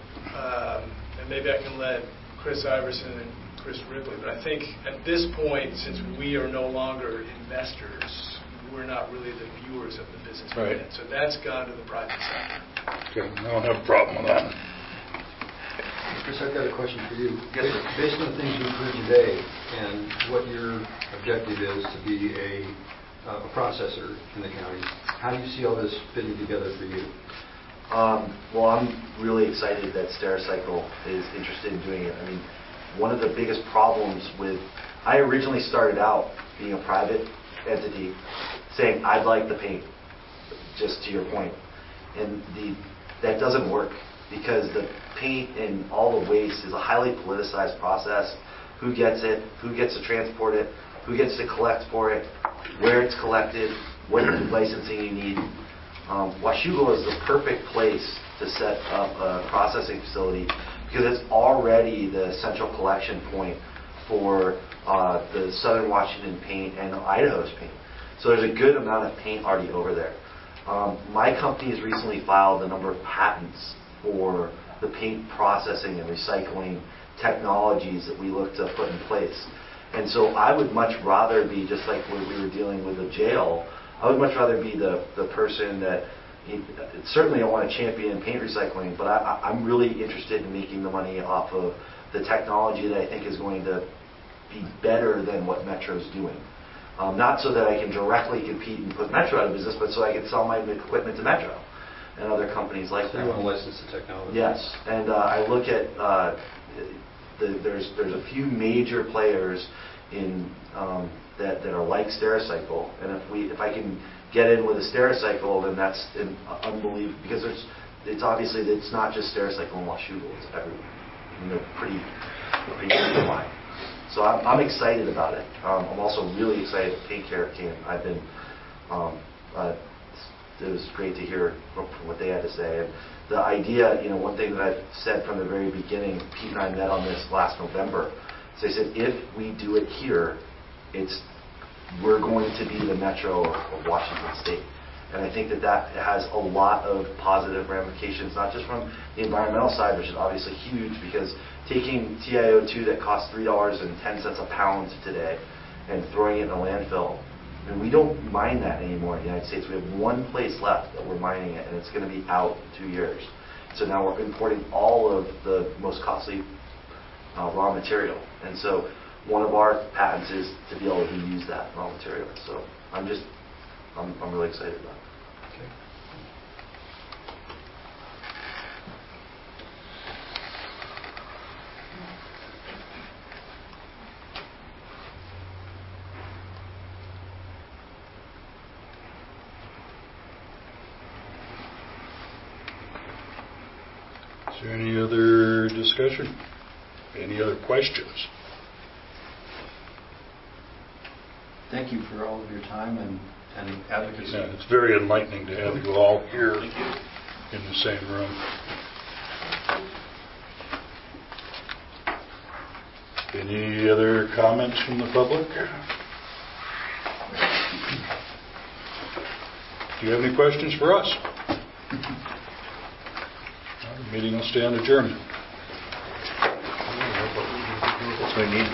and maybe I can let Chris Iverson and Chris Ripley, but I think at this point, since we are no longer investors, we're not really the viewers of the business plan. Right. So that's gone to the private sector. Okay, I don't have a problem with that. Chris, I've got a question for you. Yes, sir. Based on the things you've heard today and what your objective is to be a processor in the county, how do you see all this fitting together for you? Well, I'm really excited that Stericycle is interested in doing it. I mean, one of the biggest problems I originally started out being a private entity saying, I'd like the paint, just to your point. And that doesn't work because the paint and all the waste is a highly politicized process. Who gets it? Who gets to transport it? Who gets to collect for it? Where it's collected? What licensing you need? Washougal is the perfect place to set up a processing facility because it's already the central collection point for the Southern Washington paint and Idaho's paint. So there's a good amount of paint already over there. My company has recently filed a number of patents for the paint processing and recycling technologies that we look to put in place. And so I would much rather be, just like when we were dealing with the jail, I would much rather be the person that, certainly I want to champion paint recycling, but I'm really interested in making the money off of the technology that I think is going to be better than what Metro's doing. Not so that I can directly compete and put Metro out of business, but so I can sell my equipment to Metro and other companies like that. So you want to license the technology? Yes, and I look at there's a few major players in that are like Stericycle, and if I can get in with a Stericycle, then that's unbelievable because it's obviously it's not just Stericycle and Washougal, it's everyone. And they're pretty unified. So I'm excited about it. I'm also really excited that Paint Care came. I've been it was great to hear from what they had to say. And the idea, one thing that I've said from the very beginning, Pete and I met on this last November. So I said, if we do it here, we're going to be the Metro of Washington State. And I think that has a lot of positive ramifications, not just from the environmental side, which is obviously huge, because taking TiO2 that costs $3.10 a pound today and throwing it in a landfill. I mean, we don't mine that anymore in the United States. We have one place left that we're mining it, and it's going to be out in 2 years. So now we're importing all of the most costly raw material. And so one of our patents is to be able to use that raw material. So I'm really excited about it. Is there any other discussion? Any other questions? Thank you for all of your time and advocacy. Yeah, it's very enlightening to have you all here in the same room. Any other comments from the public? Do you have any questions for us? The meeting will stand adjourned. That's what we need.